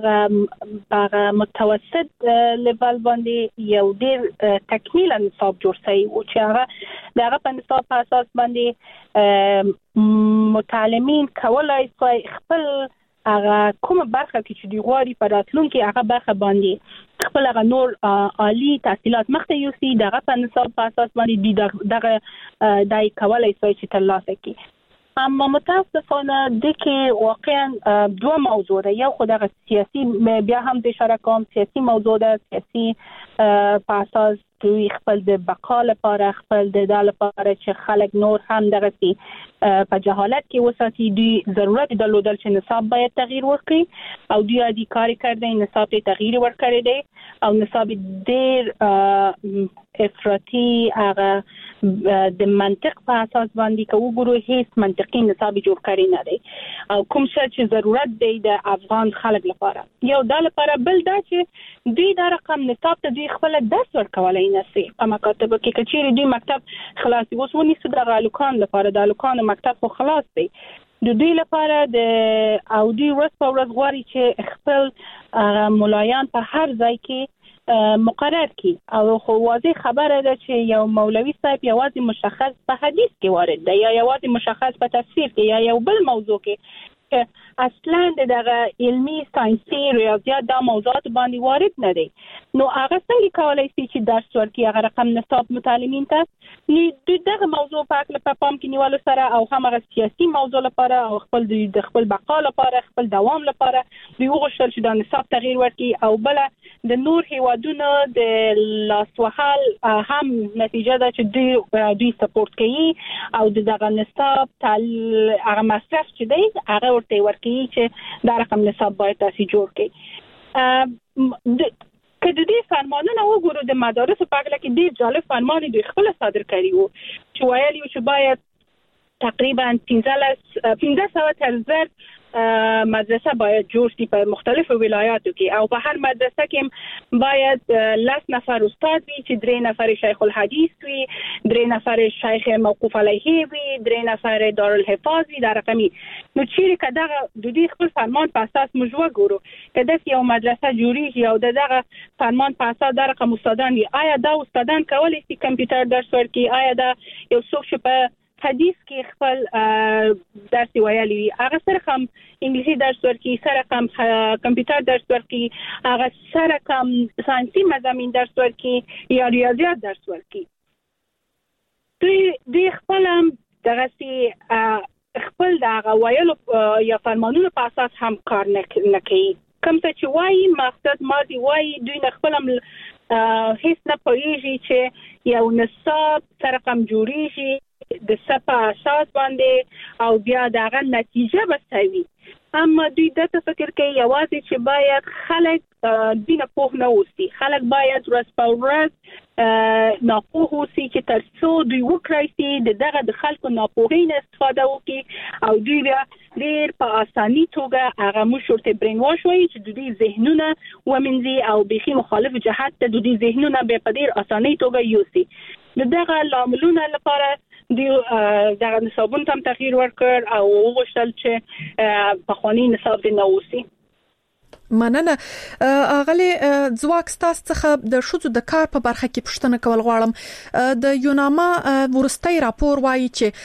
شغه متوسط لیول باندې یو ډیر تکمیل نصاب جوړ شوی وو چې هغه دغه په نصاب په اساس باندې متعلمین کولای شي خپل هغه کومه برخه کې چې دی غواړي په راتلونکي هغه برخه باندې خپل هغه نور عالی تحصیلات مخته یوسي دغه په نصاب په اساس باندې دغه دای کولای شي چې ترلاسه کړي. اما متاسفانه د کې واقعا دوه موضوع ده. یو خو دغه سیاسي بیا هم د اشاره کوم سیاسي موضوع ده. سیاسي په اساس دوی خپل د بقا لپاره خپل د دال لپاره چې خلک نور هم دغه سي په جهالت کې وساتي دوی ضرورت درلودل چې نصاب باید تغییر وکړي او دوی ادي کاری کړی نصاب ته تغییر ورکړی دی او نصاب ډېر افراطي هغه د منطق په اساس باندې کوو ګورو هیڅ منطقي نصاب جوړ کړی نه دی او کوم څه چې ضرورت دی د افغان خلک لپاره یو د لپاره بل دا چې دوی دا رقم نصاب ته دوی خپل درس ورکولای نه سي په مکاتب کې کچېری دوی مکتب خلاص اوس ونی څه د غالکان لپاره د غالکان مکتب خو خلاص دی د دوی لپاره د او دوی ورځ په ورځ غواړي چې خپل ملایان په هر ځای کې مقرر کی او خو واضح خبره ده چې یو مولوی صاحب یوازې مشخص په حدیث کې وارد ده یا یوازې مشخص په تفسیر کې یا یو بل موضوع کې چې اصلا دغه علمی ساينسي ریاضیات د موضوعات باندې وارد نه دي نو هغه څنګه کولای شي چې درس ورکړي هغه رقم نصاب متعلمین ته نو دغه موضوع په اړه په پام کې نیول سره او هم سیاسي موضوع لپاره او خپل د خپل بقا لپاره خپل دوام لپاره دوی وغوښتل چې د نصاب تغییر ورکړي او بل د نور هیوادونو د لاسوهل هم نتیجه ده چې دوی دوی سپورټ کوي او دغه نصاب تل هغه مصرف چې دی هغه ورته ورکړي چې دا رقم نصاب باید تاسو جوړ کړئ. که د دې فرمانونه وګورو د مدارس په اړه کې ډېر جالب فرمان دوی خپل صادر کړی وو چې ویلي چې باید تقریبا پنځه سوه تر زر مدرسه باید جوړ شي په مختلفو ولایاتو کې او په هر مدرسه کې باید لس نفر استاد وي چې درې نفر شیخ الحدیث وي درې نفر شیخ موقوف علیه وي درې نفر دارالحفاظ وي دا رقمي نو چیرې که دغه د دې خپل فرمان په اساس موږ وګورو که داسې یو مدرسه جوړیږي او د دغه فرمان په اساس دا رقم استادان وي آیا دا استادان کولی شي کمپیوټر درس ورکړي آیا دا یو څوک چې په حدیث کې خپل درس ویلي وي هغه سره هم انګلیسي درس ورکړي سره هم کمپیوټر درس ورکړي هغه سره هم ساينسي مضامین درس ورکړي یا ریاضیات درس ورکړي دوی دوی خپل هم دغه خپل دغه ویلو یا فرمانونو په اساس هم کار نه کوي کوم څه چې وایي مقصد ماضي وایي دوی نه خپل هم هیڅ نه پوهیږي چې یو نصاب سره هم جوړیږي د صفه اساس باندې او بیا دغه نتیجه بسوي اما دوی د فکر کوي یوازې چې باید خلک دینه پوه نه اوسي خلک باید ورځ په ورځ ناپوه اوسي چې تر څو دوی وکړي چې دغه د خلکو ناپوهۍ نه استفاده وکړي او دوی بیا ډېر په اساني توګه هغه مشورته برین واش وایي چې د دوی ذهنونه ومنځي او بيخي مخالف جهت ته د دوی ذهنونه به په ډېر اساني توګه یوسي دغه لاملونه لپاره دی دغه نصابون تم تغییر ورکړ او وغوښتل چې په خواني نصاب دی نووسی مننه اغلی ځواک ستاسو څخه د شوزو د کار په برخه کې پوښتنه کول غواړم د یوناما ورستۍ راپور وایي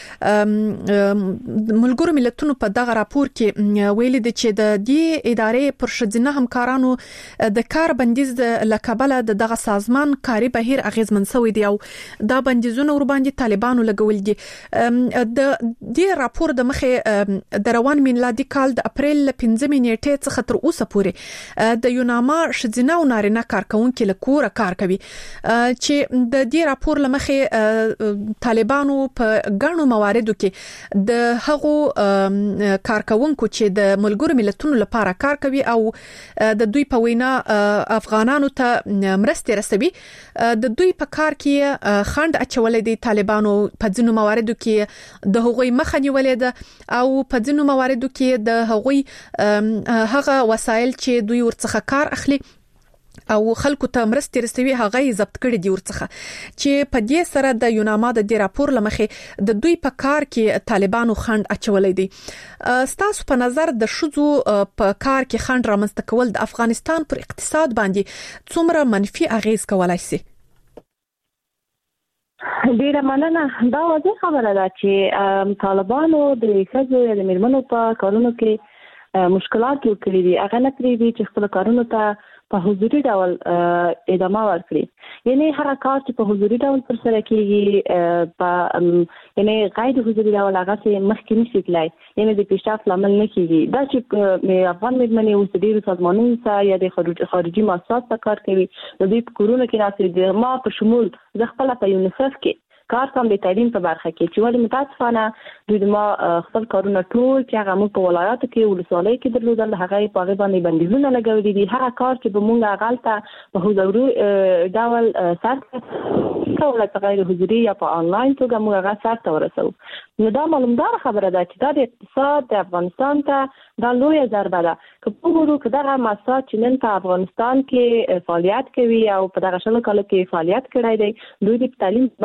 چې ملګرو ملتونو په دغه راپور کې ویلي دي چې د دې ادارې پر شذینه همکارانو د کار بندیز لکبله دغه سازمان کاری بهیر اغیزمن شوی دی او دا بندیزونه ور باندې طالبانو لګول دي د دې راپور د مخه د روان میلادي کال د اپریل پنځمې نیټې څخه تر اوسه پورې د یوناما شذینه او نارینه کارکونکو له کوره کار کوي چې د دې راپور لمخه طالبانو په غنو مواردو کې د هغو کارکونکو چې د ملګرو ملتونو لپاره کار کوي او د دوی په وینا افغانانو ته مرستې رسوي د دوی په کار کې خند اچولې دي طالبانو په ځینو مواردو کې د هغوی مخه نیولې ده او په ځینو مواردو کې د هغوی هغه وسایل چې دوی ورڅخه کار اخلي او خلکو ته مرستې رسوي هغه ضبط کړي دي ورڅخه چې په دې سره د یوناما د دې راپور لمخې د دوی په کار کې طالبانو خند اچولې دي ستاسو په نظر د شذو په کار کې خند رامنځته کول د افغانستان پر اقتصاد باندې څومره منفي اغیز کولای شي ډیره مننه دا واضح خبره ده چې طالبانو د ښځو د میرمنو په کارونو کې مشکلات جوړ کړی دي هغه نه کړی دي چې خپل کارونو ته په حضوري ډول ادامه ورکړي یعنی هر کار چې په حضوري ډول پر سره کیږي په یعنی غیر حضوري ډول هغه چې مخکې نشي تلای یعنی د پیشرفت لامل نه کیږي دا چې افغان مېرمنې اوس ډېر سازمانونو سره یا د خارجي مؤسسات سره کار کوي د دې په کورونو کې ناسې د ما په شمول د خپل په یونیسف کې کار کوم د تعلیم په برخه کې چې ولې متاسفانه دوی د ما خپل کارونه ټول چې هغه موږ په ولایاتو کې ولسوالۍ کې درلودل هغه په هغه باندې بندیزونه لګولي دي هغه کار چې به موږ غلطه په حضوري ډول سره کوله غیر حضوري یا په انلاین توګه موږ هغه سره ورسو نو دا معلومدار خبره ده چې دا د اقتصاد د افغانستان ته دا لوی ضربه ده که په ګورو که دغه مؤسسات چې نن په افغانستان کې فعالیت کوي او په دغه شل کال کې فعالیت کړی دی دوی د تعلیم برخه کې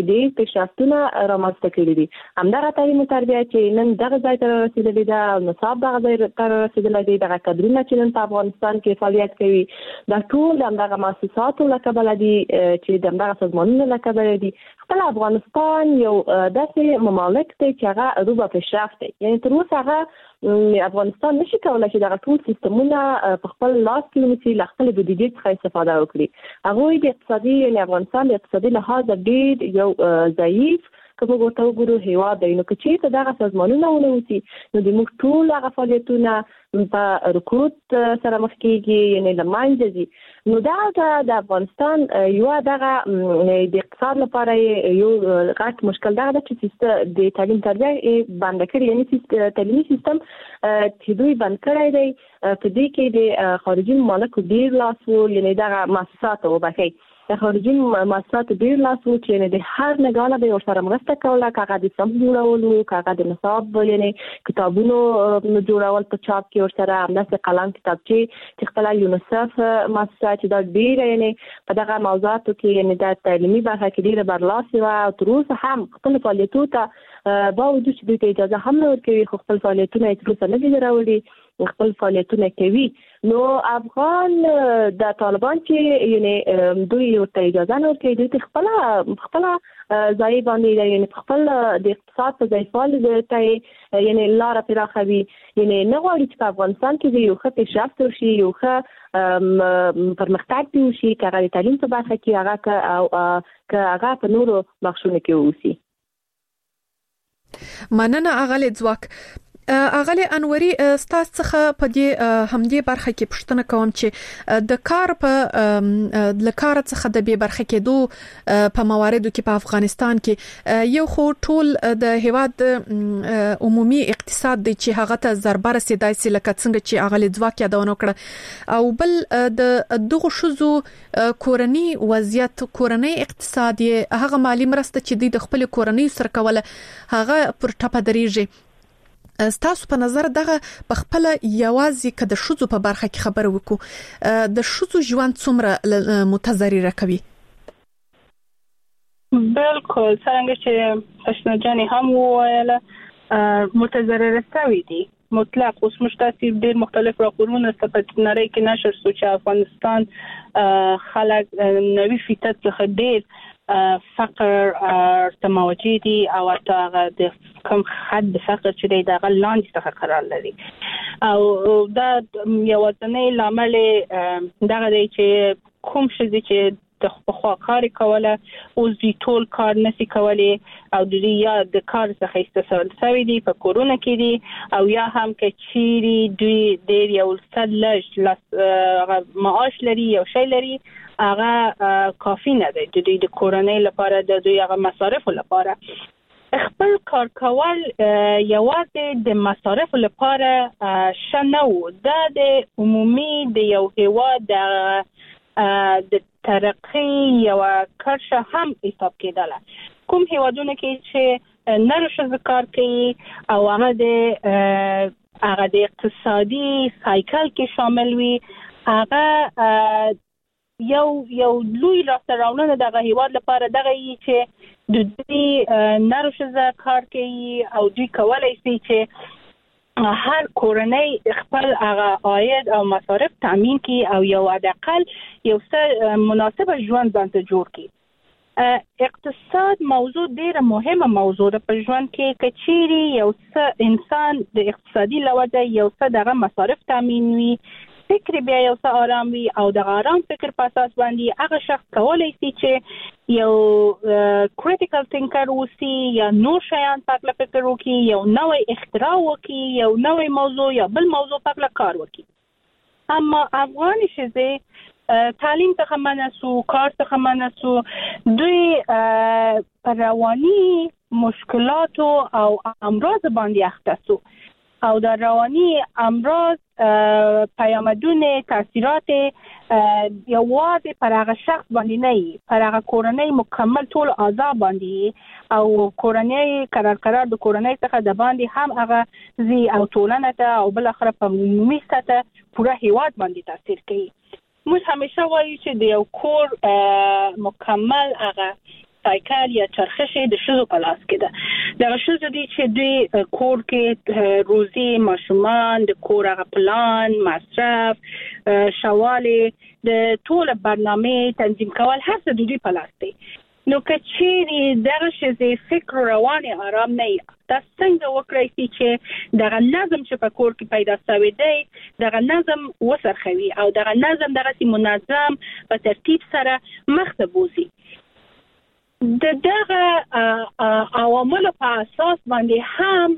ډېر پیشرفتونه رامنځته کړي دي. همدغه تعلیم او تربیه چې نن دغه ځای ته رسیدلې ده او نصاب دغه ځای ته رسیدلی دی، دغه کادرونه چې نن په افغانستان کې فعالیت کوي، دا ټول همدغه مؤسساتو له کبله دي چې د همدغه سازمانونو له کبله دي. خپل افغانستان یو داسې ممالک دی چې هغه روبه پیشرفت دی، یعنی تر اوسه هغه افغانستان نشي کولای چې دغه ټول سیستمونه په خپل لاس کې ونیسي، له خپل بودیجې څخه استفاده وکړي. هغوی د اقتصادي یعنی افغانستان د اقتصادي لحاظ ډېر یو ضعیف که موږ ورته وګورو هېواد دی. نو که چېرته دغه سازمانونه ونه اوسي نو د موږ ټول هغه فعالیتونه په رکود سره مخ کېږي، یعنی له منځه ځي. نو دا د افغانستان یوه دغه د اقتصاد لپاره یو غټ مشکل دغه ده چې د تعلیم تربیه یې بنده کړې، یعنی تعلیمي سیستم چې دوی بند کړی دی په دې کې د خارجي ممالکو ډېر لاس و، یعنی دغه مؤسسات وبخښئ د خارجي مؤسساتو ډېر لاس و چې یعنې د هر نګاله به یې ورسره مرسته کوله، که هغه د صنف جوړولو، که هغه د نصاب یعنې کتابونو جوړول په چاپ کې ورسره، همداسې قلم کتابچې چې خپله یونیسف مؤسسه چې دا ډېره یعنې په دغه موضوعاتو کې یعنې د تعلیمي برخه کې ډېره برلاسې وه او تر اوسه هم خپلو فعالیتونو ته باوجود چې دوی ته اجازه هم نه ورکوي، خو خپل فعالیتونه یې تر اوسه نه دي راوړي، خپل فعالیتونه کوي. نو افغان د طالبان چې یعنی دوی ورته اجازه نه ورکوي، دوی ته خپله خپله ځای باندې یعنی خپل د اقتصاد په ځای فعال ته یعنی لاره پراخوي، یعنی نه غواړي چې په افغانستان کې یو ښه پیشرفت وشي، یو ښه پرمختګ وشي، که هغه د تعلیم په برخه کې هغه او که هغه په نورو بخشونو کې واوسي. مننه اغلې ځواک. اغلی انوري ستاسو څخه په دې همدې برخه کې پوښتنه کوم چې د کار په لکار څخه د به برخه کېدو په مواردو کې په افغانستان کې یو خو ټول د هیواد عمومي اقتصاد دی چې هغه ته ضربه رسیدای سي، لکه څنګه چې اغلی ځواک یادونه کړه، او بل د دغه شذو کورنی وضعیت، کورنی اقتصادي هغه مالی مرسته چې د خپل کورنۍ سره کوله هغه پر ټاپه درېږي. ستاسو په نظر دغه په خپل یوازې که د شذو په برخه کې خبره وکړو، د شذو ژوند څومره متضرره کوي؟ بالکل څنګه چې پښتنه جاني هم وویله متضرره شوي دي مطلق. اوس موږ تاسو ډېر مختلف راپورونه په نړۍ کې نشر سو چې افغانستان خلک نوي فیصد څخه ډېر فقر تموجي دي او هغه د کوم حد فقر چې دی دغه لاندې څخه قرار لري، او دا یو ځنې لامل دغه دی چې کوم شي چې د خپل کار کوله اوس دی ټول کار نشي کولی او د یا د کار څخه استفاده شوی دی په کورونا کې دی، او یا هم کې چیرې دوی ډېر یو صد لږ معاش لري یو شی لري هغه کافی نه دی د دوی د کورنۍ لپاره، د دوی هغه مصارف لپاره. خپل کار کول یوازې د مصارف لپاره شنه و، دا د عمومي د یو هیواد د ترقی یو کرشه هم حساب کېدله. کوم هیوادونه کې چې نر ښځې کار کوي او هغه د هغه د اقتصادي سایکل کې شامل وي، هغه یو یو لوی لاسته راوړنه دغه هیواد لپاره دغه یي چې د دوی نر ښځې کار کوي او دوی کولی شي چې هر کورنۍ خپل هغه عاید او مصارف تامین کی او یو حداقل یو څه مناسب ژوند باندې جوړ کی. اقتصاد موضوع ډیره مهمه موضوع ده په ژوند کې، کچيري یو څه انسان د اقتصادي لوجه یو څه دغه مصارف تامین وي، فکر بیا یو څه آرام وي او د آرام فکر په اساس باندې هغه شخص کولای شي چې یو کریټیکل تینکر اوسي یا نور شیان په فکر وکړي، یو نوې اختراع وکړي، یو نوې موضوع یا بل موضوع په کار وکړي. اما افغان ښځې تعلیم څخه منع سو، کار څخه منع سو، دوی پر رواني مشکلاتو او امراض باندې اخته سو او در روانی امراض پیامدونه تاثیرات یوازې پر هغه شخص باندې نه، پر هغه کورنۍ مکمل ټول اعضا باندې او کورنۍ قرار قرار د کورنۍ څخه د باندې هم هغه زی او ټولنه ته او بل اخر په عمومي سطح پوره هیواد باندې تاثیر کوي. موږ همیشه وایو چې د یو کور مکمل هغه سایکل یا چرخش د شذو په لاس کې ده. د شذو دي چې دوی کور کې روزي ماشومان د کور غ پلان مصرف شواله د ټول برنامه تنظیم کول هر څه د دوی په لاس دی. نو کچېری دغه شې فکر رواني آرام نه دا څنګه وکړای شي چې دغه نظم چې په کور کې پیدا شوی دی دغه نظم وسرخوي او دغه نظم دغه سي منظم په ترتیب سره مخ ته بوزي. د دغه عوامل په اساس باندې هم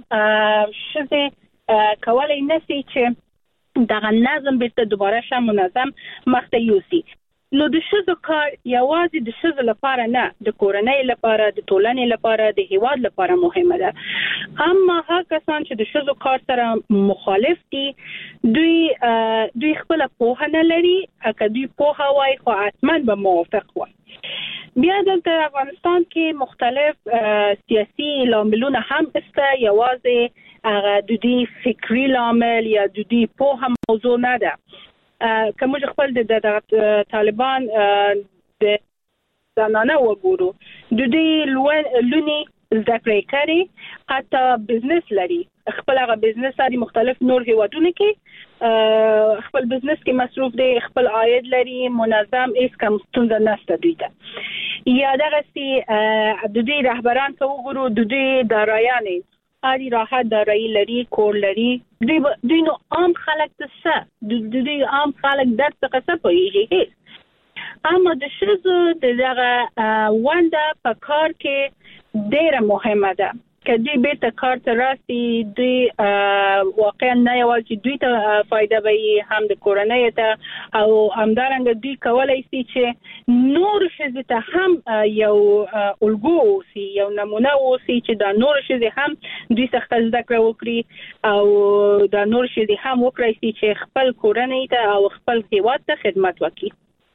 شې کولای نشي چې دغه نظم به دوباره شم منظم مخ ته یوسي. نو د شذو کار یوازې د شذو لپاره نه د کورنۍ لپاره د ټولنې لپاره د هیواد لپاره مهمه ده. اما هغه کسان چې د شذو کار سره مخالف دي دوی دوی خپل پوهه نه لري اګه دوی پوهه وای خو حتما به موافق وای. بیا د افغانستان کې مختلف سیاسي لاملونه هم است یوازې هغه د دې فکری لامل یا د دې پوهه موضوع نه ده. کوم چې خپل د طالبان د زنانه وګورو د دې لونی زده کړې کوي حتی بزنس لري خپل هغه بزنس لري مختلف نور هیوادونه کې خپل بزنس کې مصروف دي خپل عاید لري منظم هیڅ کوم ستونزه نشته دوی ته. یا دغه سي د دې رهبران ته وګورو د دې دارایان آدی راحت دارایی لري کور لري دوی دوی نو عام خلک څه د دوی عام خلک درس څه پوهیږي. اما د شذو دغه ونده په کار کې ډیره مهمه ده که دوی بیرته کار ته راسي دوی واقعا نه یوازې چې دوی ته فایده وي هم د کورنۍ ته او همدارنګه دوی کولای شي چې نور شذو ته هم یو الګو اوسي یو نمونه اوسي چې دا نور شذو هم دوی څخه زده کړه وکړي او دا نور شذو هم وکړي چې خپل کورنۍ ته او خپل هیواد ته خدمت وکړي.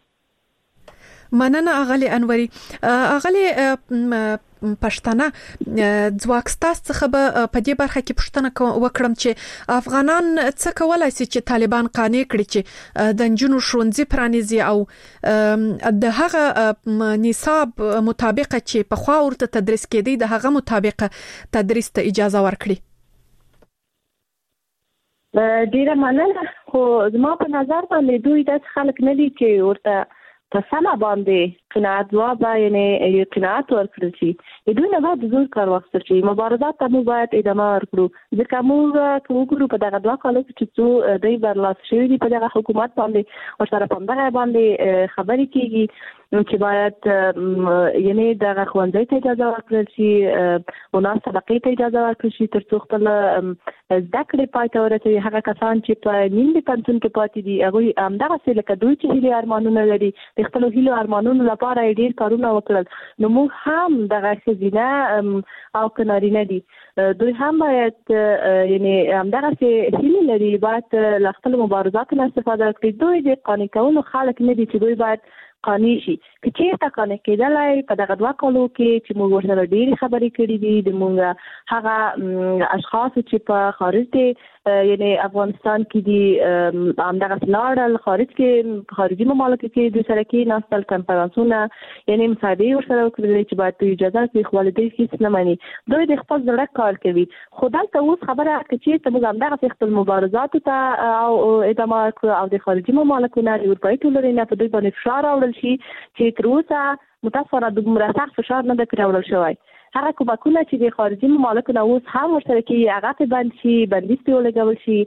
مننه اغلی انوري. اغلی پښتنه ځواکستاس څخه به په دې برخه کې پښتنه وکړم چې افغانان څه کولای شي چې طالبان قانع کړي چې د جنونو شونځي پرانیزي او د هغه نصاب مطابق چې په خوا ورته تدریس کېدی د هغه مطابق تدریس ته اجازه ورکړي. ډیره مننه. خو زما په نظر باندې دوی د خلک نه دي چې ورته په سمه باندې قناعت وابه یعنی قناعت ورکړل شي. دوی نه باید زور کار واخیستل شي. مبارزات ته مو باید ادامه ورکړو ځکه موږ وګورو په دغه دوه کالو کې چې څو دوی برلاس شوي دي په دغه حکومت باندې ورسره په همدغه باندې خبرې کېږي چې باید یعنی دغه ښوونځي ته اجازه ورکړل شي وناس طبقې ته اجازه ورکړل شي تر څو خپل زده کړې پای ته ورسوي. هغه کسان چې په نیم د پنسون کې پاتې دي هغوی همدغسې لکه دوی چې هیلې ارمانونه لري د خپلو هیلو ارمانونو لپاره یې ډېر کارونه وکړل. نو موږ هم دغه ښځینه او که نارینه دي دوی هم باید یعنی همدغسې هیلې لري باید له خپلو مبارزاتو نه استفاده وکړي. دوی د قانع کولو خلک نه دي چې دوی باید قانع شي. که چېرته قانع کېدلی په دغه دوه کالو کې چې موږ ورسره ډېرې خبرې کړې دي د موږ هغه اشخاصو چې په خارج دي یعنی افغانستان کې دي همدغسې لاړل خارج کې په خارجي ممالکو کې دوی سره کېناستل کنفرانسونه یعنی مصاحبې ورسره وکړلې چې باید دوی اجازه کړي خو ولې دوی هېڅ نه مني. دوی د خپل زړه کار کوي. خو دلته اوس خبره که چېرته موږ همدغسې خپل مبارزاتو ته او ادامه ورکړو او د خارجي ممالکو نه د اروپایي ټولنې نه په دوی باندې فشار راوړل شي چې تر اوسه متاسفانه دومره سخت فشار نه ده پرې راوړل شوی. هغه کومکونه چې د خارجي ممالکو نه اوس هم ورسره کېږي هغه پرې بند شي بندیز پرې ولګول شي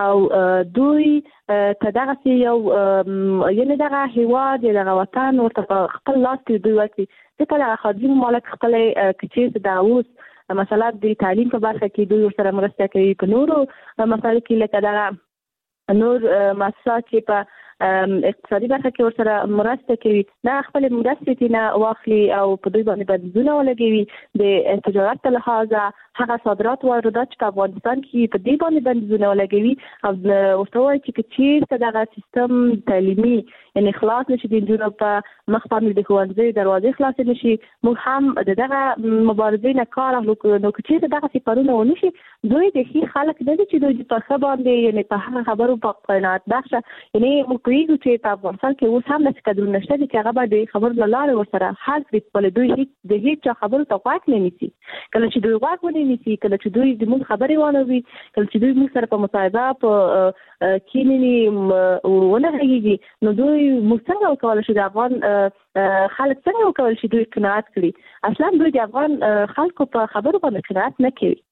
او دوی ته دغسې یو یعنې دغه هېواد یا دغه وطن ورته په خپل لاس کې دوی ورکړي. ځکه دغه خارجي ممالک خپلی که چېرته د اوس مثلا د تعلیم په برخه کې دوی ورسره مرسته کوي په نورو مسایلو کې لکه دغه نور مؤسسات چې په اقتصادي برخه کې ورسره مرسته کوي دا خپل مرستې تینا واخلي او په دوی باندې بندیزونه ولګوي. د تجارت له لحاظه هغه صادرات واردات چې په افغانستان کې په دې باندې بندیزونه ولګوي او ورته وایي چې که چېرته دغه سیستم تعلیمي یعنې خلاص نشي د نجونو په مخ باندې د ښوونځیو دروازې خلاصې نشي موږ هم د دغه مبارزې نه کار اخلو. نو که چېرته دغسې کارونه ونه شي دوی د ښې خلک نه دي چې دوی په ښه باندې یعنې په هغه خبرو په قناعت بخشه یعنې موږ پویږي چې په افغانستان کې اوس هم د کډرونو نشته چې هغه به د خبر لاله ورسره حل کړي په دوی هیڅ د هیڅ خبرو ته واک نه نیسي کله چې دوی واک ونه نیسي کله چې دوی د موږ خبرې وانه وي کله چې دوی موږ سره په مصاحبه په کینی ونه هیږي نو دوی موږ څنګه وکولای شو د افغان خلک څنګه وکولای شي دوی قناعت کړي اصلا دوی د افغان خلکو په خبرو باندې قناعت نه کوي.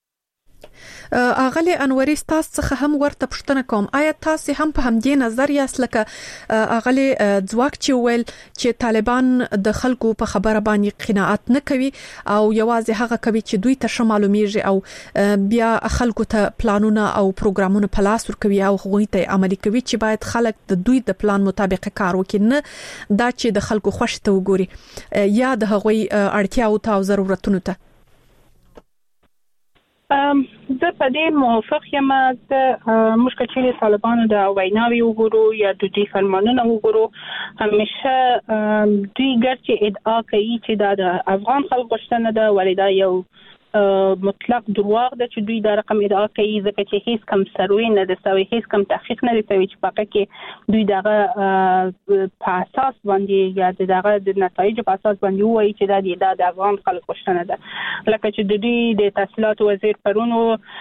اغلی انوري تاسو څخه هم ورته پوښتنه کوم آیا تاسو هم په همدې نظر یاست لکه اغلی ځواک چې ویل چې طالبان د خلکو په خبره باندې قناعت نه کوي او یوازې هغه کوي چې دوی ته معلومیږي او بیا خلکو ته پلانونه او پروګرامونه په لاس ورکوي او هغوی ته عملي کوي چې باید خلک د دوی د پلان مطابق کار وکړي نه دا چې د خلکو خوښ ته وګوري یا د هغوی اړتیاو ته او ضرورتونو ته. ام زه په دې موافق یم چې مشکل چې طالبانو د ویناوي وګورو یا د دې فرمانونو وګورو همیشه دوی ګرځي ادعا کوي چې د افغان خلکو غوښتنه ده ولدا یو مطلق دروغ ده چې دوی دا رقم ادعا کوي ځکه چې هیڅ کم سروي نه ده سوي هیڅ کم تحقیق نه دی سوي چې پاکه کې دوی دغه په اساس باندې یا دغه د نتایج په اساس باندې وایي چې دا د افغان خلکو غوښتنه ده لکه چې د دوی د تحصیلات وزیر پرونو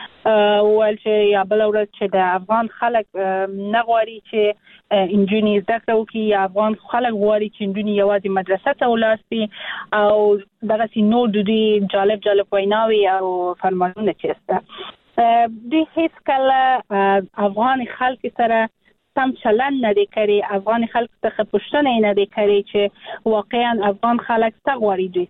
ول چې یا بل ورځ چې د افغان خلک نه غواړي چې انجونی زده کړو کې یا افغان خلک غواړي چې انجونی یوازې مدرسه ته ولاړ او دغه سي نو د دې جالب جالب ویناوي او فرمانونه چېسته د هیڅ کله افغان خلک سره سم چلن نه دی کړی افغان خلک څخه پوښتنه نه دی کړی چې واقعا افغان خلک څه غواړي دوی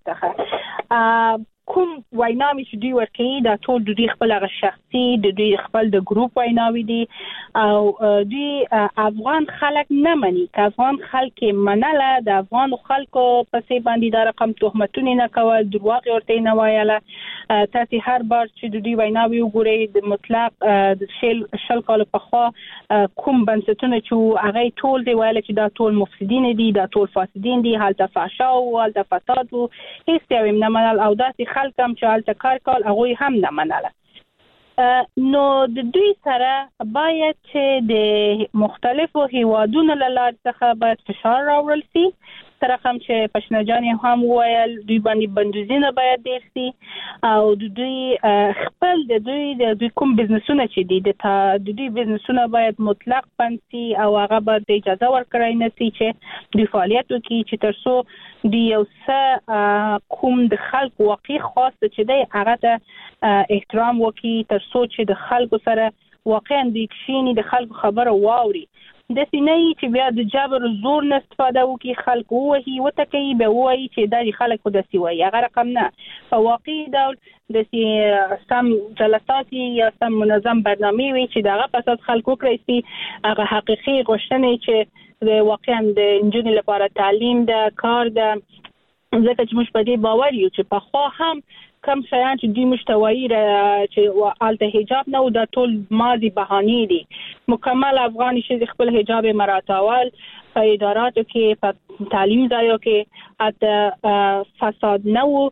څخه کوم ویناوي چې دوی ورکوي دا ټول دوی خپل هغه شخصي د دوی خپل د ګروپ ویناوي دي او دوی افغان خلک نه مني که افغان خلک منله د افغان خلکو پسې باندې دا رقم تهمتونه نه کول دروغ ورته نه وایله تاسو هر بار چې دوی ویناوي وګورئ د مطلق د شل شل کال په خوا کوم بنسټونه چې هغه ټول دی ویل چې دا ټول مفسدين دي دا ټول فاسدين دي حالت فحشا او حالت فساد او هیڅ یو نه منل او داسې خلک هم چې حالت کار کول هغه هم نه منله نو د دوی سره باید چې د مختلفو هیوادونو له لارې څخه باید فشار راوړل شي تر کوم چې پښنجان هم ویل دوی باندې بندوزینه باید ډیر شي او د دوی خپل د دوی د دوی کوم بزنسونه چې دي د دوی بزنسونه باید مطلق پنسي او هغه باید اجازه ورکړای نه شي چې د فعالیت وکړي چې ترڅو د یو څه کوم د خلکو واقعي خاص چې دی هغه ته احترام وکړي ترڅو چې د خلکو سره واقعا د کښینی د خلکو خبره واوري د سینې چې بیا د جبر زور نه استفاده وکي خلک وهي وتکي به وایي چې د خلکو د سیوي هغه رقم نه په واقعي ډول د سم جلسات یا سم منظم برنامه وي چې دغه په اساس خلکو کړی سي هغه حقيقي غوښتنې چې واقعا د انجونی لپاره تعلیم د کار د ځکه چې موږ په دې باور یو چې په خو هم کم شایان چې دوی مشتوایی چې آلته حجاب نه او دا ټول ماضی بهانې دي مکمل افغاني چې خپل حجاب مراتاول په اداراتو کې په تعلیم ځایو کې حتی فساد نه وو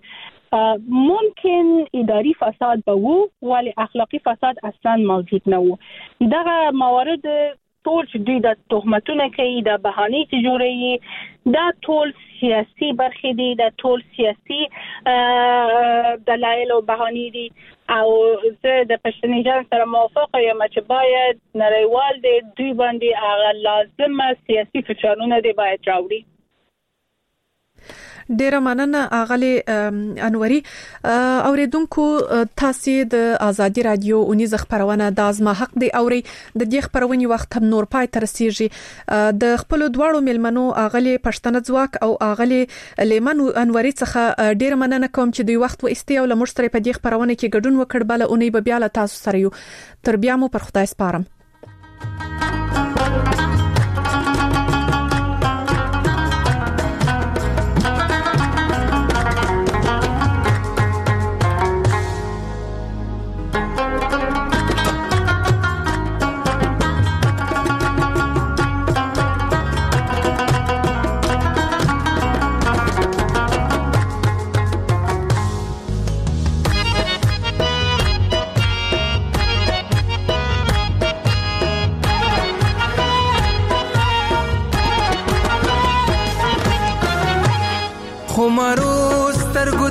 ممکن اداري فساد به وو ولی اخلاقی فساد اصلا موجود نه وو دغه موارد ټول چې دوی د تهمتونه کوي د بهانې چې جوړوي دا ټول سیاسي برخې دي د ټول سیاسي دلایل او بهانې دي او زه د پښتني جان سره موافقه یم چې باید نړیوال د دوی باندې هغه لازمه سیاسي فشارونه دی باید راوړي. ډیره مننه اغلی انوري اوریدونکو تاسو د ازادي رادیو اونیز خبرونه د ازما حق دی اوري د دې خبرونې وخت هم نور پای تر رسیږي د خپل دواړو ملمنو اغلی پښتنه ځواک او اغلی لیمن انوري څخه ډیره مننه کوم چې دوی وخت و استی او لمر سره په دې خبرونه کې ګډون وکړ بل اونۍ به بیا له تاسو سره یو تر بیا مو پر خدای سپارم.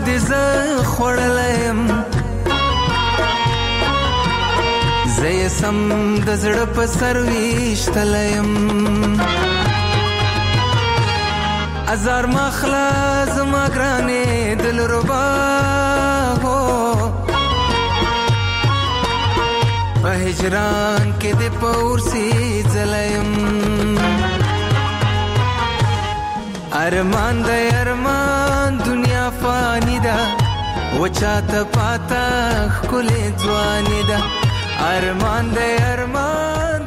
دې زه خوړلیم زه یې سم د زړه په سر ویشتلیم ازار مخلا زما ګرانې دلربا هو په هجران کې دې په ورسي ځلیم ارمان د ارمان دنیا فانی ده وچاته پاته ښکلې ځواني ده ارمان د ارمان